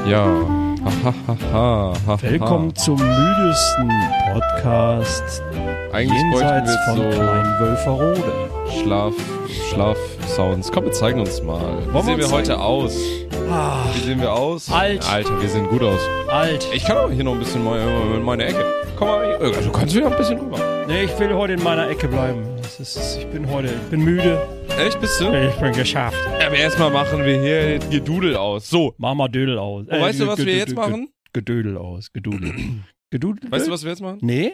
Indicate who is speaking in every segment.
Speaker 1: Ja.
Speaker 2: Willkommen zum müdesten Podcast
Speaker 1: Eigentlich
Speaker 2: jenseits
Speaker 1: wollten
Speaker 2: von
Speaker 1: wir so
Speaker 2: Kleinwölferode.
Speaker 1: Schlaf-Sounds. Komm, wir zeigen uns mal. Wie sehen wir heute aus? Wie sehen wir aus?
Speaker 2: Alt.
Speaker 1: Alter, wir sehen gut aus.
Speaker 2: Alt.
Speaker 1: Ich kann aber hier noch ein bisschen in meine Ecke. Komm mal, du kannst wieder ein bisschen rüber.
Speaker 2: Nee, ich will heute in meiner Ecke bleiben. Ich bin müde.
Speaker 1: Echt, bist du?
Speaker 2: Ich bin geschafft.
Speaker 1: Aber erstmal machen wir hier Gedudel aus. So.
Speaker 2: Mach mal Dödel aus.
Speaker 1: Und weißt du, was wir jetzt machen?
Speaker 2: Gedödel aus. Gedudel. Gedudel?
Speaker 1: Weißt du, was wir jetzt machen?
Speaker 2: Nee?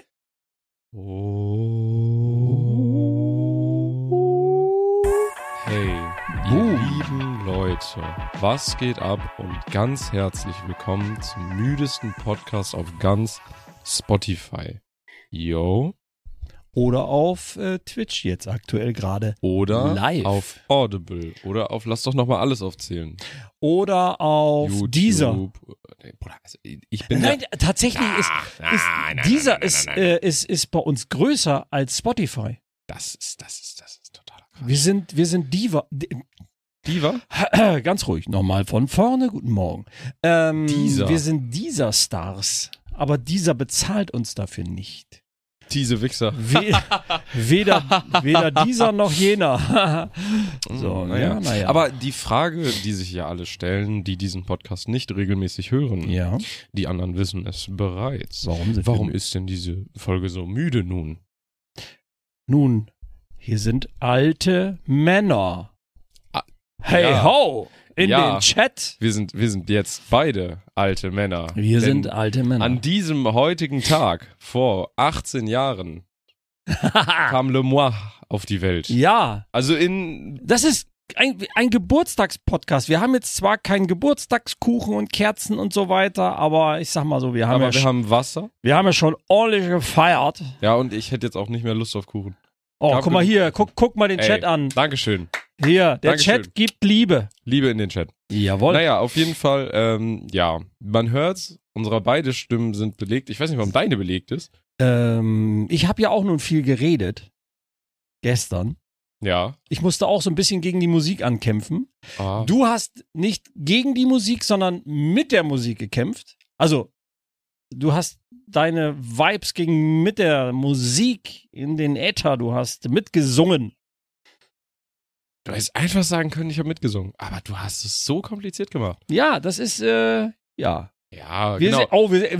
Speaker 1: Hey, ihr lieben Leute, was geht ab und ganz herzlich willkommen zum müdesten Podcast auf ganz Spotify. Yo.
Speaker 2: Oder auf Twitch jetzt aktuell gerade.
Speaker 1: Oder
Speaker 2: live.
Speaker 1: auf Audible. Oder auf, lass doch nochmal alles aufzählen.
Speaker 2: Oder auf
Speaker 1: YouTube.
Speaker 2: Deezer.
Speaker 1: Nee, Bruder, also ich bin
Speaker 2: Nein, tatsächlich Deezer
Speaker 1: nein.
Speaker 2: ist bei uns größer als Spotify.
Speaker 1: Das ist totaler Quatsch.
Speaker 2: Wir sind Diva.
Speaker 1: Diva?
Speaker 2: Ganz ruhig, nochmal von vorne, guten Morgen.
Speaker 1: Deezer.
Speaker 2: Wir sind Deezer-Stars, aber Deezer bezahlt uns dafür nicht.
Speaker 1: Diese Wichser.
Speaker 2: Weder dieser noch jener. So,
Speaker 1: naja.
Speaker 2: naja.
Speaker 1: Aber die Frage, die sich ja alle stellen, die diesen Podcast nicht regelmäßig hören,
Speaker 2: Ja.
Speaker 1: die anderen wissen es bereits.
Speaker 2: Warum
Speaker 1: ist denn diese Folge so müde nun?
Speaker 2: Nun, hier sind alte Männer. Hey
Speaker 1: ja.
Speaker 2: ho! In
Speaker 1: Ja.
Speaker 2: den Chat.
Speaker 1: Wir sind jetzt beide alte Männer.
Speaker 2: Wir
Speaker 1: Denn
Speaker 2: sind alte Männer.
Speaker 1: an diesem heutigen Tag, vor 18 Jahren, kam Le Moi auf die Welt.
Speaker 2: Ja,
Speaker 1: Also in...
Speaker 2: das ist ein Geburtstagspodcast. Wir haben jetzt zwar keinen Geburtstagskuchen und Kerzen und so weiter, aber ich sag mal so, wir haben
Speaker 1: haben Wasser.
Speaker 2: ja schon ordentlich gefeiert.
Speaker 1: Ja, und ich hätte jetzt auch nicht mehr Lust auf Kuchen.
Speaker 2: Oh, guck mal hier, guck mal den
Speaker 1: Ey,
Speaker 2: Chat an.
Speaker 1: Dankeschön.
Speaker 2: Hier, der
Speaker 1: Dankeschön.
Speaker 2: Chat gibt Liebe.
Speaker 1: Liebe in den Chat.
Speaker 2: Jawohl.
Speaker 1: Naja, auf jeden Fall, ja, man hört's, unsere beide Stimmen sind belegt. Ich weiß nicht, warum deine belegt ist.
Speaker 2: Ich habe ja auch nun viel geredet. Gestern.
Speaker 1: Ja.
Speaker 2: Ich musste auch so ein bisschen gegen die Musik ankämpfen.
Speaker 1: Ah.
Speaker 2: Du hast nicht gegen die Musik, sondern mit der Musik gekämpft. Also, du hast deine Vibes mit der Musik in den Äther, du hast mitgesungen.
Speaker 1: Du hättest einfach sagen können, ich habe mitgesungen. Aber du hast es so kompliziert gemacht.
Speaker 2: Ja, das ist, ja.
Speaker 1: Ja,
Speaker 2: Wir
Speaker 1: genau.
Speaker 2: sind,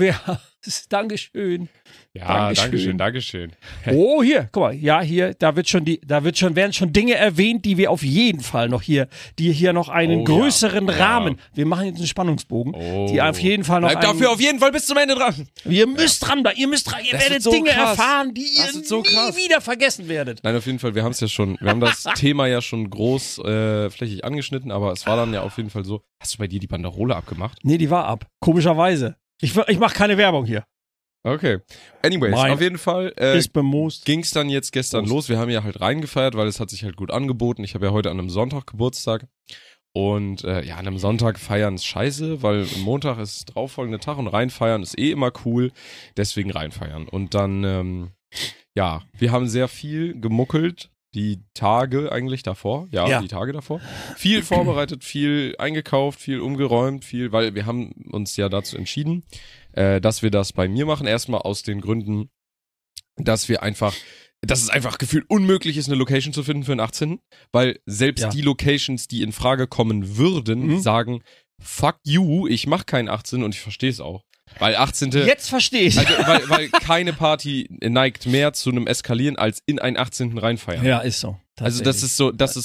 Speaker 2: Dankeschön.
Speaker 1: Ja,
Speaker 2: Dankeschön.
Speaker 1: Dankeschön.
Speaker 2: Oh, hier, guck mal, ja, hier, werden schon Dinge erwähnt, die wir auf jeden Fall noch die hier noch einen
Speaker 1: Oh,
Speaker 2: größeren
Speaker 1: ja.
Speaker 2: Rahmen. Wir machen jetzt einen Spannungsbogen,
Speaker 1: Oh.
Speaker 2: die auf jeden Fall noch
Speaker 1: Bleibt dafür auf jeden Fall bis zum Ende dran.
Speaker 2: ihr müsst dran, ihr
Speaker 1: Das
Speaker 2: werdet
Speaker 1: wird so
Speaker 2: Dinge
Speaker 1: krass.
Speaker 2: erfahren, die
Speaker 1: Das
Speaker 2: ihr
Speaker 1: wird so
Speaker 2: nie
Speaker 1: krass.
Speaker 2: wieder vergessen werdet.
Speaker 1: Nein, auf jeden Fall, wir haben das Thema ja schon großflächig angeschnitten, aber es war dann ja auf jeden Fall so. Hast du bei dir die Banderole abgemacht?
Speaker 2: Nee, die war ab. Komischerweise. Ich mache keine Werbung hier.
Speaker 1: Okay. Anyways,
Speaker 2: Mein
Speaker 1: auf jeden Fall
Speaker 2: Ist bemoost.
Speaker 1: ging's dann jetzt gestern los. Wir haben ja halt reingefeiert, weil es hat sich halt gut angeboten. Ich habe ja heute an einem Sonntag Geburtstag. Und ja, an einem Sonntag feiern ist scheiße, weil Montag ist darauffolgende Tag und reinfeiern ist eh immer cool. Deswegen reinfeiern. Und dann, ja, wir haben sehr viel gemuckelt. Die Tage eigentlich davor, ja, die Tage davor. Viel vorbereitet, viel eingekauft, viel umgeräumt, weil wir haben uns ja dazu entschieden, dass wir das bei mir machen. Erstmal aus den Gründen, dass es einfach gefühlt unmöglich ist, eine Location zu finden für den 18. Weil selbst die Locations, die in Frage kommen würden, sagen, fuck you, ich mach keinen 18 und ich verstehe es auch. Weil 18.
Speaker 2: Jetzt verstehe ich.
Speaker 1: Also, weil keine Party neigt mehr zu einem Eskalieren als in einen 18. reinfeiern.
Speaker 2: Ja, ist so.
Speaker 1: Also das ist so,
Speaker 2: Das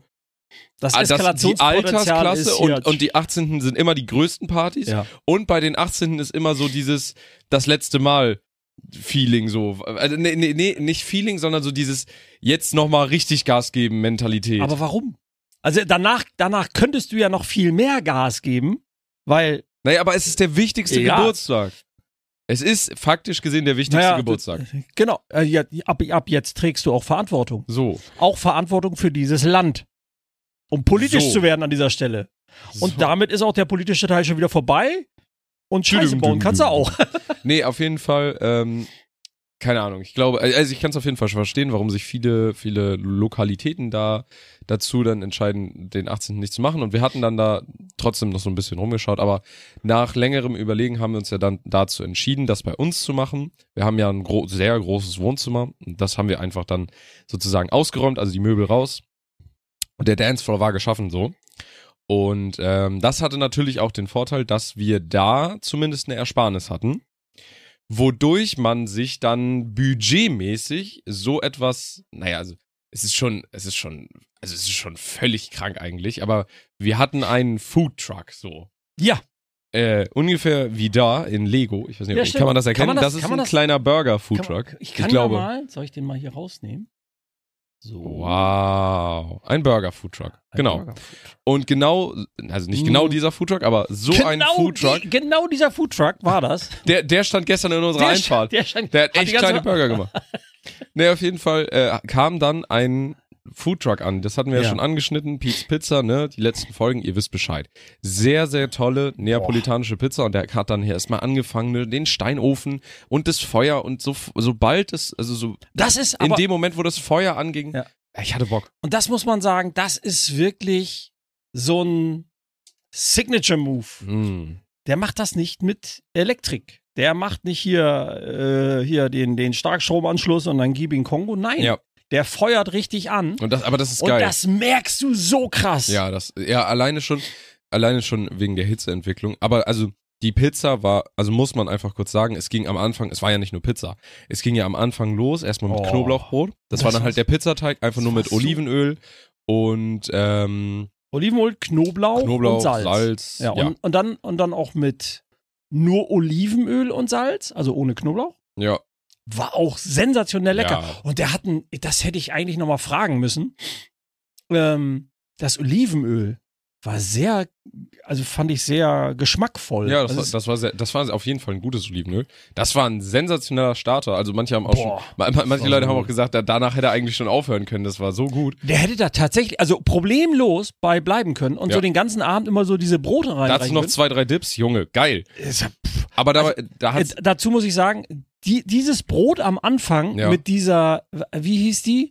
Speaker 1: die
Speaker 2: Eskalationspotenzial
Speaker 1: Altersklasse
Speaker 2: ist hier
Speaker 1: und die 18. sind immer die größten Partys.
Speaker 2: Ja.
Speaker 1: Und bei den 18. ist immer so das letzte Mal Feeling so. Also nee, nicht Feeling, sondern so dieses jetzt nochmal richtig Gas geben Mentalität.
Speaker 2: Aber warum? Also danach könntest du ja noch viel mehr Gas geben, weil
Speaker 1: Naja, aber es ist der wichtigste Geburtstag. Es ist faktisch gesehen der wichtigste Geburtstag.
Speaker 2: Genau. Ab jetzt trägst du auch Verantwortung.
Speaker 1: So.
Speaker 2: Auch Verantwortung für dieses Land. Um politisch zu werden an dieser Stelle. Und damit ist auch der politische Teil schon wieder vorbei. Und Scheiße bauen kannst du auch.
Speaker 1: Nee, auf jeden Fall, keine Ahnung. Ich glaube, also ich kann es auf jeden Fall schon verstehen, warum sich viele Lokalitäten dazu dann entscheiden, den 18. nicht zu machen. Und wir hatten dann da trotzdem noch so ein bisschen rumgeschaut, aber nach längerem Überlegen haben wir uns ja dann dazu entschieden, das bei uns zu machen. Wir haben ja ein sehr großes Wohnzimmer und das haben wir einfach dann sozusagen ausgeräumt, also die Möbel raus. Und der Dancefloor war geschaffen so. Und das hatte natürlich auch den Vorteil, dass wir da zumindest eine Ersparnis hatten, wodurch man sich dann budgetmäßig so etwas, naja, also es ist schon völlig krank eigentlich, aber wir hatten einen Foodtruck so.
Speaker 2: Ja.
Speaker 1: Ungefähr wie da in Lego. Ich weiß nicht,
Speaker 2: Ja,
Speaker 1: kann man das erkennen?
Speaker 2: das
Speaker 1: ist ein kleiner Burger-Foodtruck.
Speaker 2: Ich kann
Speaker 1: glaube.
Speaker 2: mal, soll ich den mal hier rausnehmen? So.
Speaker 1: Wow. Ein Burger-Foodtruck. Genau.
Speaker 2: Burger-Foodtruck.
Speaker 1: Und genau, also nicht genau dieser Foodtruck, aber so ein Foodtruck.
Speaker 2: Genau dieser Foodtruck war das.
Speaker 1: Der stand gestern in unserer Einfahrt. Der hat echt kleine Burger gemacht. Nee, auf jeden Fall kam dann ein Foodtruck an. Das hatten wir ja schon angeschnitten. Pete's Pizza, ne? Die letzten Folgen, ihr wisst Bescheid. Sehr, sehr tolle neapolitanische Pizza. Und der hat dann hier erstmal angefangen, ne, den Steinofen und das Feuer. Und sobald es, also so.
Speaker 2: Das ist
Speaker 1: in dem Moment, wo das Feuer anging, ich hatte Bock.
Speaker 2: Und das muss man sagen, das ist wirklich so ein Signature-Move. Der macht das nicht mit Elektrik. Der macht nicht hier den Starkstromanschluss und dann gib ihn Kongo. Nein. Ja. Der feuert richtig an.
Speaker 1: Aber das ist geil.
Speaker 2: Und das merkst du so krass.
Speaker 1: Ja, alleine schon wegen der Hitzeentwicklung. Aber also die Pizza war, also muss man einfach kurz sagen, es ging am Anfang, es war ja nicht nur Pizza. Es ging ja am Anfang los, erstmal mit Knoblauchbrot. Das war dann halt der Pizzateig, einfach nur mit Olivenöl und
Speaker 2: Olivenöl, Knoblauch und Salz. Ja, und dann auch mit nur Olivenöl und Salz, also ohne Knoblauch.
Speaker 1: Ja.
Speaker 2: War auch sensationell lecker. Ja. Und der hat das hätte ich eigentlich nochmal fragen müssen. Das Olivenöl war fand ich sehr geschmackvoll.
Speaker 1: Ja, das war auf jeden Fall ein gutes Olivenöl. Das war ein sensationeller Starter. Also manche haben auch manche Leute haben auch gesagt, danach hätte er eigentlich schon aufhören können. Das war so gut.
Speaker 2: Der hätte da tatsächlich, also problemlos bei bleiben können und so den ganzen Abend immer so diese Brote rein.
Speaker 1: Dazu noch 2, 3 Dips, Junge, geil. Aber
Speaker 2: dazu muss ich sagen, dieses Brot am Anfang mit dieser, wie hieß die?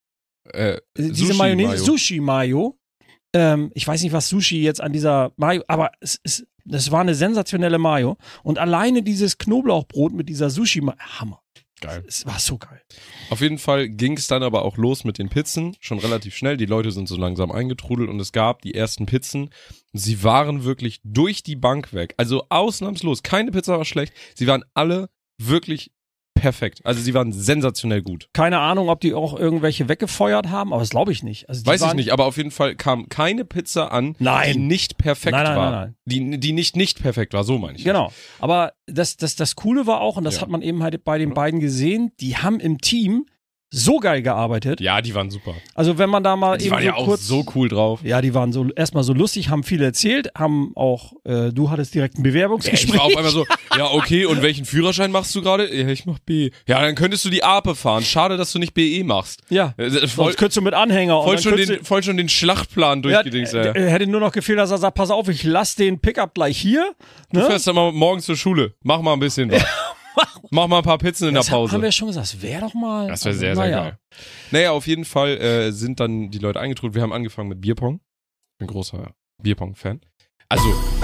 Speaker 2: Diese Mayonnaise, Sushi-Mayo. Ich weiß nicht, was Sushi jetzt an dieser Mayo, aber das war eine sensationelle Mayo. Und alleine dieses Knoblauchbrot mit dieser Sushi-Mayo, Hammer.
Speaker 1: Geil.
Speaker 2: Es war so geil.
Speaker 1: Auf jeden Fall ging es dann aber auch los mit den Pizzen, schon relativ schnell. Die Leute sind so langsam eingetrudelt und es gab die ersten Pizzen. Sie waren wirklich durch die Bank weg. Also ausnahmslos. Keine Pizza war schlecht. Sie waren alle wirklich perfekt. Also sie waren sensationell gut.
Speaker 2: Keine Ahnung, ob die auch irgendwelche weggefeuert haben, aber das glaube ich nicht. Also
Speaker 1: weiß ich nicht, aber auf jeden Fall kam keine Pizza an, die nicht perfekt war. Nein. Die nicht perfekt war, so meine ich.
Speaker 2: Genau. Aber das Coole war auch, und das hat man eben halt bei den beiden gesehen, die haben im Team so geil gearbeitet.
Speaker 1: Ja, die waren super.
Speaker 2: Also wenn man da mal
Speaker 1: die eben waren ja auch so cool drauf.
Speaker 2: Ja, die waren so erstmal so lustig, haben viel erzählt, haben auch, du hattest direkt ein Bewerbungsgespräch.
Speaker 1: Ich war auf einmal so, ja okay, und welchen Führerschein machst du gerade? Ja, ich mach B. Ja, dann könntest du die Ape fahren. Schade, dass du nicht BE machst.
Speaker 2: Ja, sonst könntest du mit Anhänger.
Speaker 1: Voll schon den Schlachtplan durchgedingst.
Speaker 2: Hätte nur noch gefehlt, dass er sagt, pass auf, ich lass den Pickup gleich hier. Ne?
Speaker 1: Du fährst dann mal morgen zur Schule. Mach mal ein bisschen was. Mach mal ein paar Pizzen in der Pause.
Speaker 2: Haben wir schon gesagt, das wäre doch mal.
Speaker 1: Das wäre sehr, sehr geil. Naja, auf jeden Fall sind dann die Leute eingetrudelt. Wir haben angefangen mit Bierpong. Ich bin großer Bierpong-Fan. Also.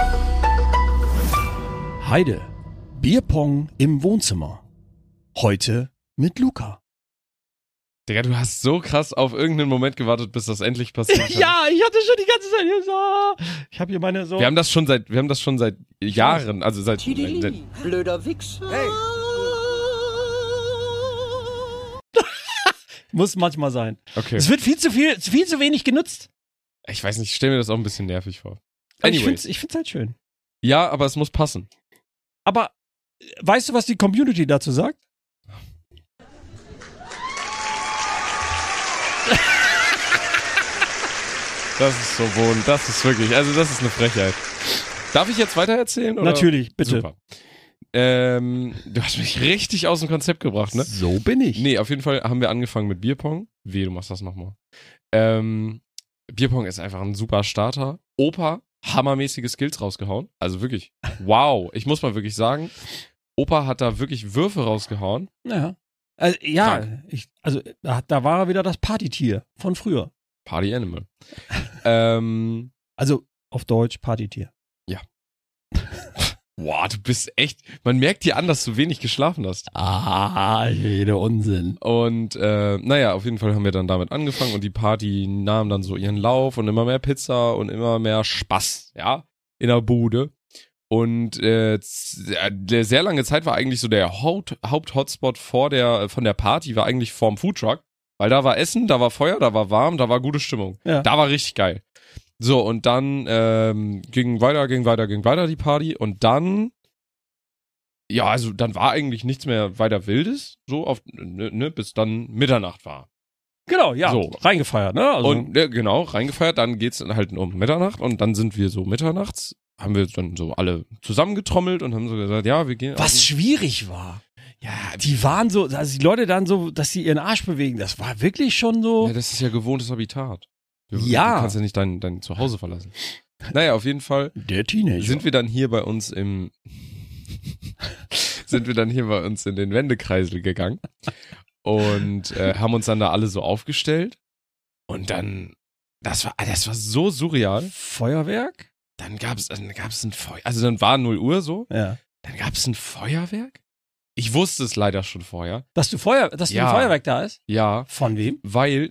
Speaker 2: Heide. Bierpong im Wohnzimmer. Heute mit Luca.
Speaker 1: Digga, du hast so krass auf irgendeinen Moment gewartet, bis das endlich passiert.
Speaker 2: Ja, ich hatte schon die ganze Zeit hier so. Ich habe hier meine so.
Speaker 1: Wir haben das schon seit Jahren, also seit
Speaker 3: blöder Wichser. Hey.
Speaker 2: Muss manchmal sein.
Speaker 1: Okay.
Speaker 2: Es wird viel zu wenig genutzt.
Speaker 1: Ich weiß nicht, ich stelle mir das auch ein bisschen nervig vor.
Speaker 2: Anyways. Ich find's halt schön.
Speaker 1: Ja, aber es muss passen.
Speaker 2: Aber weißt du, was die Community dazu sagt?
Speaker 1: Das ist so wohn, das ist wirklich, also das ist eine Frechheit. Darf ich jetzt weiter erzählen? Oder?
Speaker 2: Natürlich, bitte.
Speaker 1: Super. Du hast mich richtig aus dem Konzept gebracht, ne?
Speaker 2: So bin ich.
Speaker 1: Nee, auf jeden Fall haben wir angefangen mit Bierpong. Du machst das nochmal. Bierpong ist einfach ein super Starter. Opa, hammermäßige Skills rausgehauen. Also wirklich, wow. Ich muss mal wirklich sagen, Opa hat da wirklich Würfe rausgehauen.
Speaker 2: Ja. Da war er wieder das Partytier von früher.
Speaker 1: Party Animal.
Speaker 2: Also auf Deutsch Partytier.
Speaker 1: Boah, du bist echt, man merkt dir an, dass du wenig geschlafen hast.
Speaker 2: Jeder Unsinn.
Speaker 1: Und naja, auf jeden Fall haben wir dann damit angefangen und die Party nahm dann so ihren Lauf und immer mehr Pizza und immer mehr Spaß, ja, in der Bude. Und der sehr lange Zeit war eigentlich so der Haupt-Hotspot von der Party war eigentlich vorm Foodtruck, weil da war Essen, da war Feuer, da war warm, da war gute Stimmung.
Speaker 2: Ja.
Speaker 1: Da war richtig geil. So, und dann ging weiter die Party und dann, ja, also dann war eigentlich nichts mehr weiter Wildes, so auf, ne, bis dann Mitternacht war.
Speaker 2: Genau, ja,
Speaker 1: So.
Speaker 2: reingefeiert, ne? Also,
Speaker 1: Und genau, reingefeiert, dann geht's dann halt um Mitternacht und dann sind wir so mitternachts, haben wir dann so alle zusammengetrommelt und haben so gesagt, ja, wir gehen.
Speaker 2: was schwierig war. Ja, die waren so, also die Leute dann so, dass sie ihren Arsch bewegen, das war wirklich schon so.
Speaker 1: Ja, das ist ja gewohntes Habitat.
Speaker 2: Ja.
Speaker 1: Du kannst ja nicht dein Zuhause verlassen. Naja, auf jeden Fall
Speaker 2: Der Teenager.
Speaker 1: sind wir dann hier bei uns in den Wendekreisel gegangen und haben uns dann da alle so aufgestellt und dann, das war so surreal.
Speaker 2: Feuerwerk?
Speaker 1: Dann gab's ein Feuer, also dann war 0 Uhr so,
Speaker 2: Ja.
Speaker 1: dann gab's ein Feuerwerk. Ich wusste es leider schon vorher.
Speaker 2: Dass ein Feuerwerk da ist?
Speaker 1: Ja,
Speaker 2: Von wem?
Speaker 1: weil,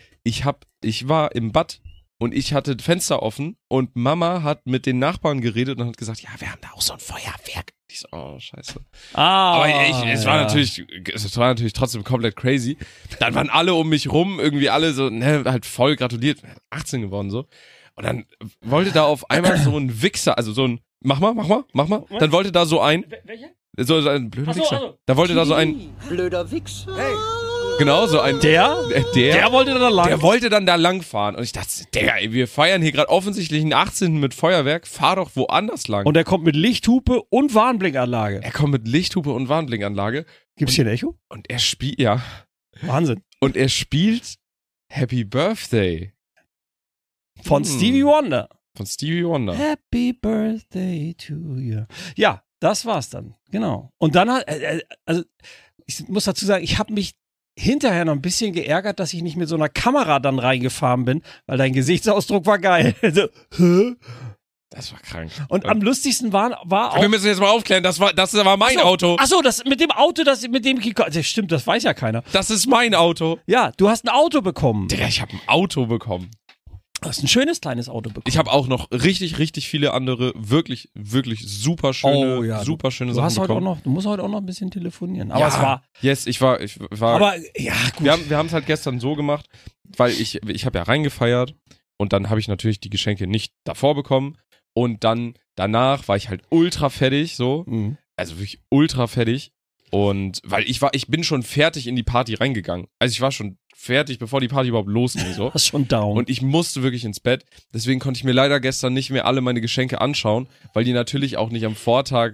Speaker 1: ich war im Bad und ich hatte Fenster offen und Mama hat mit den Nachbarn geredet und hat gesagt, ja, wir haben da auch so ein Feuerwerk. Ich so, oh, scheiße. Aber es war natürlich trotzdem komplett crazy. Dann waren alle um mich rum, irgendwie alle so, ne, halt voll gratuliert, 18 geworden so. Und dann wollte da auf einmal so ein Wichser, also so ein, mach mal. Dann wollte da so ein, so ein blöder Wichser. Da wollte da so ein,
Speaker 3: Blöder Wichser. Hey.
Speaker 1: genau, so ein,
Speaker 2: Der wollte da lang.
Speaker 1: der wollte dann da langfahren. Und ich dachte, Digga, ey, wir feiern hier gerade offensichtlich einen 18. mit Feuerwerk, fahr doch woanders lang.
Speaker 2: Und er kommt mit Lichthupe und Warnblinkanlage.
Speaker 1: er kommt mit Lichthupe und Warnblinkanlage.
Speaker 2: Gibt's hier ein Echo?
Speaker 1: Und er spielt, ja.
Speaker 2: Wahnsinn.
Speaker 1: Und er spielt Happy Birthday
Speaker 2: Von Stevie Wonder.
Speaker 1: von Stevie Wonder.
Speaker 2: Happy Birthday to you. Ja, das war's dann. Genau. Und dann also ich muss dazu sagen, ich habe mich hinterher noch ein bisschen geärgert, dass ich nicht mit so einer Kamera dann reingefahren bin, weil dein Gesichtsausdruck war geil. So, hä?
Speaker 1: Das war krank.
Speaker 2: Und am lustigsten war auch.
Speaker 1: Wir müssen jetzt mal aufklären, das war mein Auto.
Speaker 2: Achso, das mit dem Auto, mit dem das stimmt, das weiß ja keiner.
Speaker 1: Das ist mein Auto.
Speaker 2: Ja, du hast ein Auto bekommen.
Speaker 1: Digga, ich habe ein Auto bekommen.
Speaker 2: Du hast ein schönes kleines Auto bekommen.
Speaker 1: Ich habe auch noch richtig, richtig viele andere, wirklich, wirklich super schöne, super schöne Sachen bekommen.
Speaker 2: Du musst heute auch noch ein bisschen telefonieren. Aber
Speaker 1: ja,
Speaker 2: es war.
Speaker 1: Yes, ich war.
Speaker 2: Aber ja, gut.
Speaker 1: Wir haben es halt gestern so gemacht, weil ich habe ja reingefeiert und dann habe ich natürlich die Geschenke nicht davor bekommen und dann danach war ich halt ultra fertig, so.
Speaker 2: Mhm.
Speaker 1: Also wirklich ultra fertig. Und weil ich bin schon fertig in die Party reingegangen. Also ich war schon fertig, bevor die Party überhaupt losging, so.
Speaker 2: Warst schon down.
Speaker 1: Und ich musste wirklich ins Bett. Deswegen konnte ich mir leider gestern nicht mehr alle meine Geschenke anschauen, weil die natürlich auch nicht am Vortag,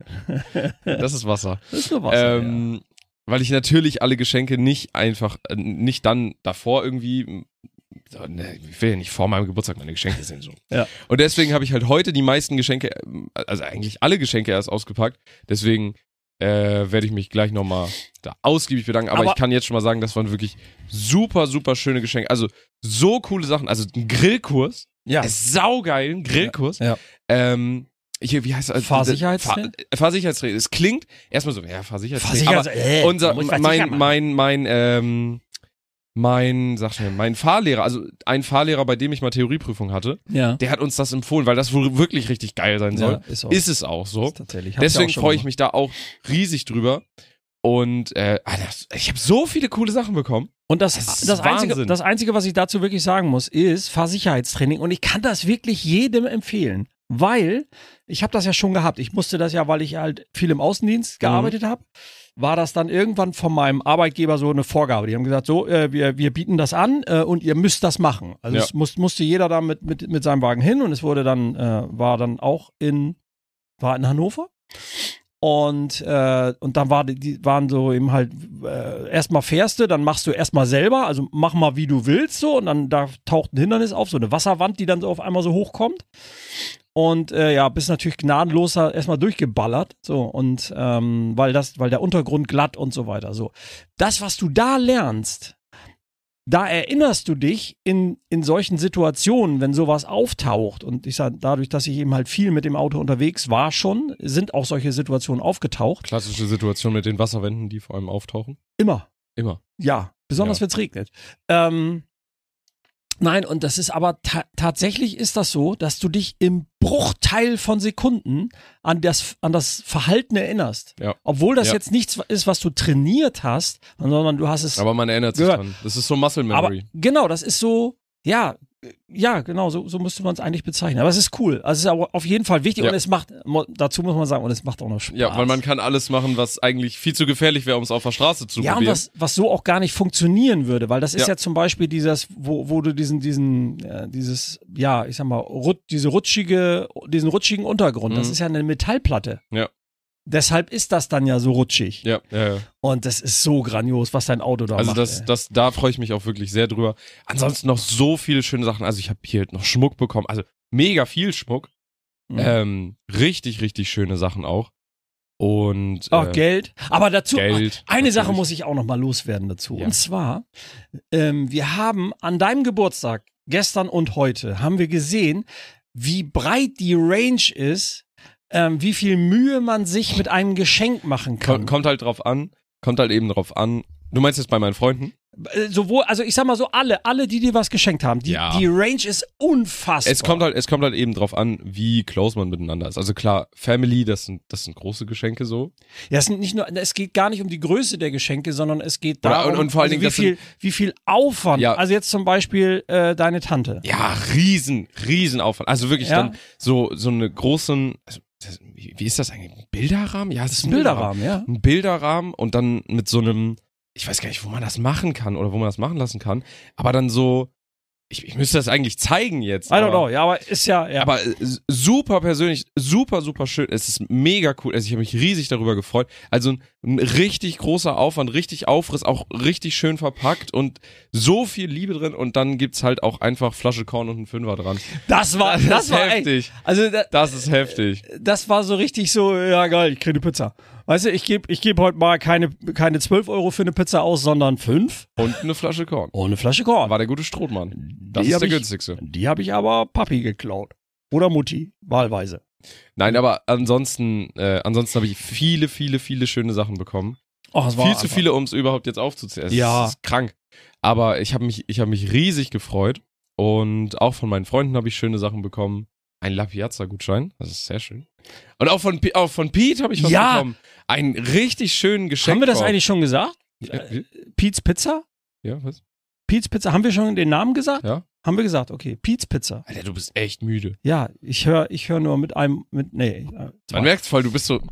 Speaker 1: das ist Wasser.
Speaker 2: Das ist nur Wasser, ja.
Speaker 1: Weil ich natürlich alle Geschenke nicht dann davor irgendwie, ich will ja nicht vor meinem Geburtstag meine Geschenke sehen, so.
Speaker 2: Ja.
Speaker 1: Und deswegen habe ich halt heute die meisten Geschenke, also eigentlich alle Geschenke erst ausgepackt. Deswegen werde ich mich gleich nochmal da ausgiebig bedanken. Aber ich kann jetzt schon mal sagen, das waren wirklich super, super schöne Geschenke. Also so coole Sachen. Also ein Grillkurs.
Speaker 2: Ja.
Speaker 1: Saugeilen Grillkurs.
Speaker 2: Ja.
Speaker 1: Wie heißt das?
Speaker 2: Fahrsicherheitstraining?
Speaker 1: Fahrsicherheitstraining. Es klingt erstmal so, ja, Fahrsicherheitstraining. Aber mein Fahrlehrer, also ein Fahrlehrer, bei dem ich mal Theorieprüfung hatte,
Speaker 2: Ja.
Speaker 1: der hat uns das empfohlen, weil das wohl wirklich richtig geil sein soll.
Speaker 2: Ja,
Speaker 1: ist es auch so.
Speaker 2: Ist tatsächlich.
Speaker 1: Deswegen freue ich mich da auch riesig drüber. Und ich habe so viele coole Sachen bekommen.
Speaker 2: Und das
Speaker 1: Wahnsinn.
Speaker 2: Einzige, was ich dazu wirklich sagen muss, ist Fahrsicherheitstraining. Und ich kann das wirklich jedem empfehlen. Weil, ich habe das ja schon gehabt. Ich musste das ja, weil ich halt viel im Außendienst gearbeitet habe, war das dann irgendwann von meinem Arbeitgeber so eine Vorgabe. Die haben gesagt, so, wir bieten das an und ihr müsst das machen. Also es musste jeder da mit seinem Wagen hin und es wurde dann, war dann auch in Hannover. Und dann waren so eben halt, erstmal fährst du, dann machst du erstmal selber, also mach mal wie du willst so und dann da taucht ein Hindernis auf, so eine Wasserwand, die dann so auf einmal so hochkommt. Und bist natürlich gnadenlos erstmal durchgeballert, so und weil der Untergrund glatt und so weiter. So. Das, was du da lernst, da erinnerst du dich in solchen Situationen, wenn sowas auftaucht, und ich sage, dadurch, dass ich eben halt viel mit dem Auto unterwegs war schon, sind auch solche Situationen aufgetaucht.
Speaker 1: Klassische Situation mit den Wasserwänden, die vor allem auftauchen.
Speaker 2: Immer.
Speaker 1: Immer.
Speaker 2: Ja, besonders
Speaker 1: Ja.
Speaker 2: wenn es regnet. Nein, und das ist aber tatsächlich ist das so, dass du dich im Bruchteil von Sekunden an das Verhalten erinnerst.
Speaker 1: Ja.
Speaker 2: Obwohl das
Speaker 1: Ja.
Speaker 2: jetzt nichts ist, was du trainiert hast, sondern du hast es.
Speaker 1: Aber man erinnert sich
Speaker 2: gehört.
Speaker 1: dran. Das ist so Muscle Memory.
Speaker 2: Aber genau, das ist so, ja, genau, so müsste man es eigentlich bezeichnen. Aber es ist cool. Also es ist aber auf jeden Fall wichtig
Speaker 1: Ja.
Speaker 2: und es macht, dazu muss man sagen, und es macht auch noch Spaß.
Speaker 1: Ja, weil man kann alles machen, was eigentlich viel zu gefährlich wäre, um es auf der Straße zu
Speaker 2: Ja, und
Speaker 1: probieren.
Speaker 2: was so auch gar nicht funktionieren würde, weil das ist
Speaker 1: Ja.
Speaker 2: ja zum Beispiel dieses, wo du diesen rutschigen Untergrund, das ist ja eine Metallplatte.
Speaker 1: Ja.
Speaker 2: Deshalb ist das dann ja so rutschig.
Speaker 1: Ja.
Speaker 2: Und das ist so grandios, was dein Auto da
Speaker 1: Also
Speaker 2: macht.
Speaker 1: da freue ich mich auch wirklich sehr drüber. Ansonsten noch so viele schöne Sachen. Also ich habe hier noch Schmuck bekommen. Also mega viel Schmuck. Richtig, richtig schöne Sachen auch. Und
Speaker 2: Geld. Aber dazu,
Speaker 1: Geld,
Speaker 2: eine Sache
Speaker 1: natürlich.
Speaker 2: muss ich auch noch mal loswerden dazu.
Speaker 1: Ja.
Speaker 2: Und zwar, wir haben an deinem Geburtstag, gestern und heute, haben wir gesehen, wie breit die Range ist, wie viel Mühe man sich mit einem Geschenk machen kann.
Speaker 1: kommt halt eben drauf an. Du meinst jetzt bei meinen Freunden?
Speaker 2: Sowohl, also ich sag mal so, alle, die dir was geschenkt haben, die Range ist unfassbar.
Speaker 1: Es kommt halt eben drauf an, wie close man miteinander ist. Also klar, Family, das sind große Geschenke so.
Speaker 2: Ja, es geht gar nicht um die Größe der Geschenke, sondern es geht
Speaker 1: Oder-
Speaker 2: darum,
Speaker 1: und vor allen Dingen,
Speaker 2: wie viel Aufwand.
Speaker 1: Ja.
Speaker 2: Also jetzt zum Beispiel deine Tante.
Speaker 1: Ja, riesen Aufwand. Also wirklich
Speaker 2: Ja.
Speaker 1: dann so eine großen, also wie ist das eigentlich? Ein Bilderrahmen? Ja, es ist
Speaker 2: Ein Bilderrahmen, ja.
Speaker 1: Ein Bilderrahmen und dann mit so einem, ich weiß gar nicht, wo man das machen kann oder wo man das machen lassen kann, aber dann so, ich müsste das eigentlich zeigen jetzt.
Speaker 2: I don't know, ja, aber ist ja.
Speaker 1: Aber super persönlich, super, super schön. Es ist mega cool. Also ich habe mich riesig darüber gefreut. Also ein richtig großer Aufwand, richtig Aufriss, auch richtig schön verpackt und so viel Liebe drin. Und dann gibt's halt auch einfach Flasche Korn und einen Fünfer dran.
Speaker 2: Das war
Speaker 1: heftig.
Speaker 2: Ey, also
Speaker 1: Das ist heftig.
Speaker 2: das war so richtig so, ja geil, ich kriege eine Pizza. Weißt du, ich geb heute mal keine 12 Euro für eine Pizza aus, sondern 5.
Speaker 1: Und eine Flasche Korn.
Speaker 2: Und eine Flasche Korn.
Speaker 1: War der gute Strohmann. Das
Speaker 2: Die
Speaker 1: ist
Speaker 2: hab
Speaker 1: der
Speaker 2: ich-
Speaker 1: günstigste.
Speaker 2: Die habe ich aber Papi geklaut. Oder Mutti, wahlweise.
Speaker 1: Nein, aber ansonsten habe ich viele, viele, viele schöne Sachen bekommen.
Speaker 2: Oh, es war
Speaker 1: Viel zu
Speaker 2: einfach-
Speaker 1: viele, um es überhaupt jetzt aufzuzählen. Es
Speaker 2: Ja.
Speaker 1: ist krank. Aber ich habe mich riesig gefreut. Und auch von meinen Freunden habe ich schöne Sachen bekommen. Ein La Piazza-Gutschein, das ist sehr schön. Und auch von Pete habe ich was
Speaker 2: Ja.
Speaker 1: bekommen. Einen richtig schönen Geschenk.
Speaker 2: Haben wir das eigentlich schon gesagt? Pete's Pizza?
Speaker 1: Ja, was?
Speaker 2: Pete's Pizza, haben wir schon den Namen gesagt?
Speaker 1: Ja.
Speaker 2: Haben wir gesagt, okay. Pete's Pizza.
Speaker 1: Alter, du bist echt müde.
Speaker 2: Ja, ich hör nur mit einem, zwei.
Speaker 1: Man merkt voll, du bist so.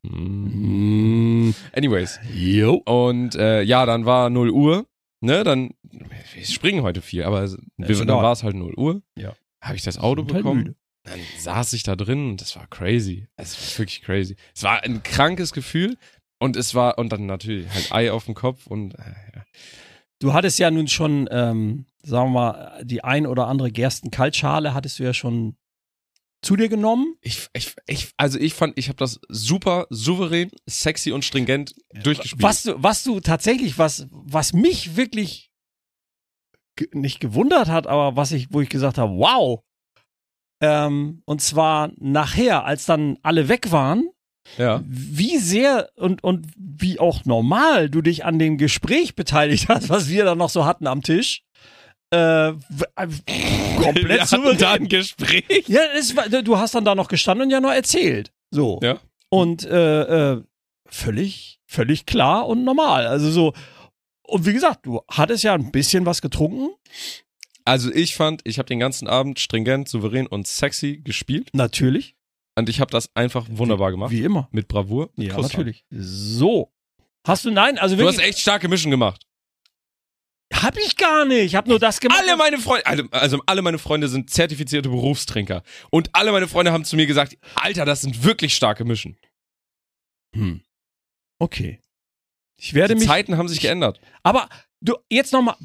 Speaker 1: Anyways.
Speaker 2: Jo.
Speaker 1: Und dann war 0 Uhr. Ne, dann, wir springen heute viel, aber
Speaker 2: ist
Speaker 1: dann
Speaker 2: egal.
Speaker 1: war es halt 0 Uhr.
Speaker 2: Ja.
Speaker 1: Habe ich das Auto
Speaker 2: Sind halt
Speaker 1: bekommen.
Speaker 2: müde.
Speaker 1: Dann saß ich da drin und das war crazy. Es war wirklich crazy. Es war ein krankes Gefühl und und dann natürlich halt Ei auf dem Kopf und ja.
Speaker 2: Du hattest ja nun schon, sagen wir mal, die ein oder andere Gerstenkaltschale hattest du ja schon zu dir genommen.
Speaker 1: Ich fand, ich habe das super souverän, sexy und stringent durchgespielt.
Speaker 2: Was du tatsächlich, was mich wirklich nicht gewundert hat, aber wo ich gesagt habe, wow. Und zwar nachher, als dann alle weg waren,
Speaker 1: Ja.
Speaker 2: wie sehr und wie auch normal du dich an dem Gespräch beteiligt hast, was wir dann noch so hatten am Tisch. Komplett
Speaker 1: Wir hatten
Speaker 2: souverän.
Speaker 1: da ein Gespräch.
Speaker 2: Ja, du hast dann da noch gestanden und ja noch erzählt. So.
Speaker 1: Ja.
Speaker 2: Und völlig klar und normal. Also so. Und wie gesagt, du hattest ja ein bisschen was getrunken.
Speaker 1: Also ich fand, ich habe den ganzen Abend stringent, souverän und sexy gespielt
Speaker 2: Natürlich.
Speaker 1: und ich habe das einfach wunderbar gemacht.
Speaker 2: Wie immer.
Speaker 1: Mit Bravour. Mit
Speaker 2: Ja,
Speaker 1: Kusshand.
Speaker 2: natürlich. So. Hast du, nein, also
Speaker 1: Du hast
Speaker 2: wirklich.
Speaker 1: echt starke Mischen gemacht.
Speaker 2: Hab ich gar nicht. Ich hab nur das gemacht.
Speaker 1: Alle meine Freunde, also alle meine Freunde sind zertifizierte Berufstrinker. Und alle meine Freunde haben zu mir gesagt, Alter, das sind wirklich starke Mischen.
Speaker 2: Okay. Ich werde
Speaker 1: Die
Speaker 2: mich.
Speaker 1: Zeiten haben sich geändert.
Speaker 2: Aber du, jetzt nochmal.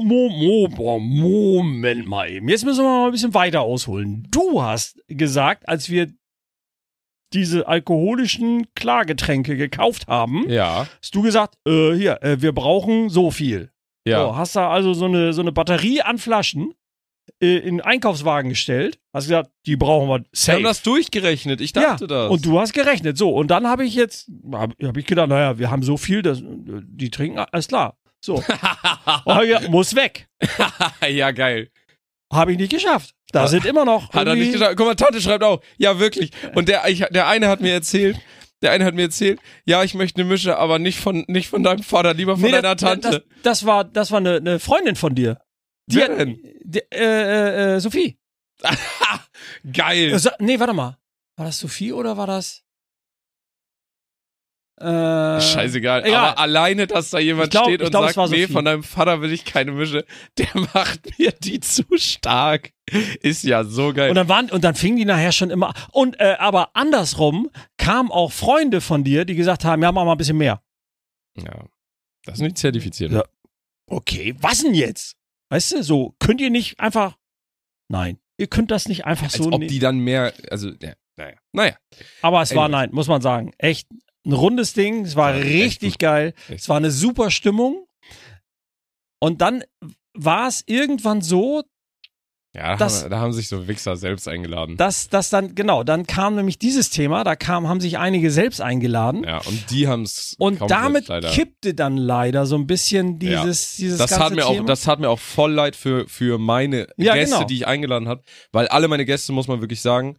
Speaker 2: Moment mal eben. Jetzt müssen wir mal ein bisschen weiter ausholen. Du hast gesagt, als wir diese alkoholischen Klargetränke gekauft haben,
Speaker 1: Ja.
Speaker 2: hast du gesagt, wir brauchen so viel.
Speaker 1: Ja.
Speaker 2: So, hast da also so eine Batterie an Flaschen in den Einkaufswagen gestellt. Hast gesagt, die brauchen wir
Speaker 1: Wir
Speaker 2: safe.
Speaker 1: haben das durchgerechnet. Ich dachte das.
Speaker 2: Und du hast gerechnet. So, und dann habe ich gedacht, naja, wir haben so viel, die trinken, alles klar. So. Muss weg.
Speaker 1: Ja, geil.
Speaker 2: Habe ich nicht geschafft. Da sind immer noch.
Speaker 1: Hat er nicht geschafft. Guck mal, Tante schreibt auch. Ja, wirklich. Und der eine hat mir erzählt, ja, ich möchte eine Mische, aber nicht von deinem Vater, lieber von deiner Tante.
Speaker 2: Das war eine Freundin von dir.
Speaker 1: Wer denn?
Speaker 2: Sophie.
Speaker 1: Geil.
Speaker 2: Nee, warte mal. War das Sophie oder war das?
Speaker 1: Scheißegal.
Speaker 2: Egal.
Speaker 1: Aber alleine, dass da jemand steht und sagt, nee, von deinem Vater will ich keine Mische, der macht mir die zu stark. Ist ja so geil.
Speaker 2: Und dann fingen die nachher schon immer. Und aber andersrum kamen auch Freunde von dir, die gesagt haben, ja, mach mal ein bisschen mehr.
Speaker 1: Ja. Das ist nicht zertifiziert.
Speaker 2: Ja. Okay, was denn jetzt? Weißt du, so, könnt ihr nicht einfach. Nein, ihr könnt das nicht einfach
Speaker 1: Als
Speaker 2: so.
Speaker 1: ob die dann mehr, also, ja, naja.
Speaker 2: Aber es war, nein, muss man sagen, echt ein rundes Ding. Es war
Speaker 1: Ja,
Speaker 2: richtig geil.
Speaker 1: Echt.
Speaker 2: Es war eine super Stimmung. Und dann war es irgendwann so,
Speaker 1: Ja, da haben sich so Wichser selbst eingeladen.
Speaker 2: dass dann kam nämlich dieses Thema, haben sich einige selbst eingeladen.
Speaker 1: Ja, und die haben es
Speaker 2: Und damit
Speaker 1: leider.
Speaker 2: kippte dann leider so ein bisschen dieses
Speaker 1: Das
Speaker 2: ganze Thema.
Speaker 1: Das hat mir auch voll leid für meine
Speaker 2: Ja,
Speaker 1: Gäste,
Speaker 2: genau.
Speaker 1: die ich eingeladen habe, weil alle meine Gäste, muss man wirklich sagen,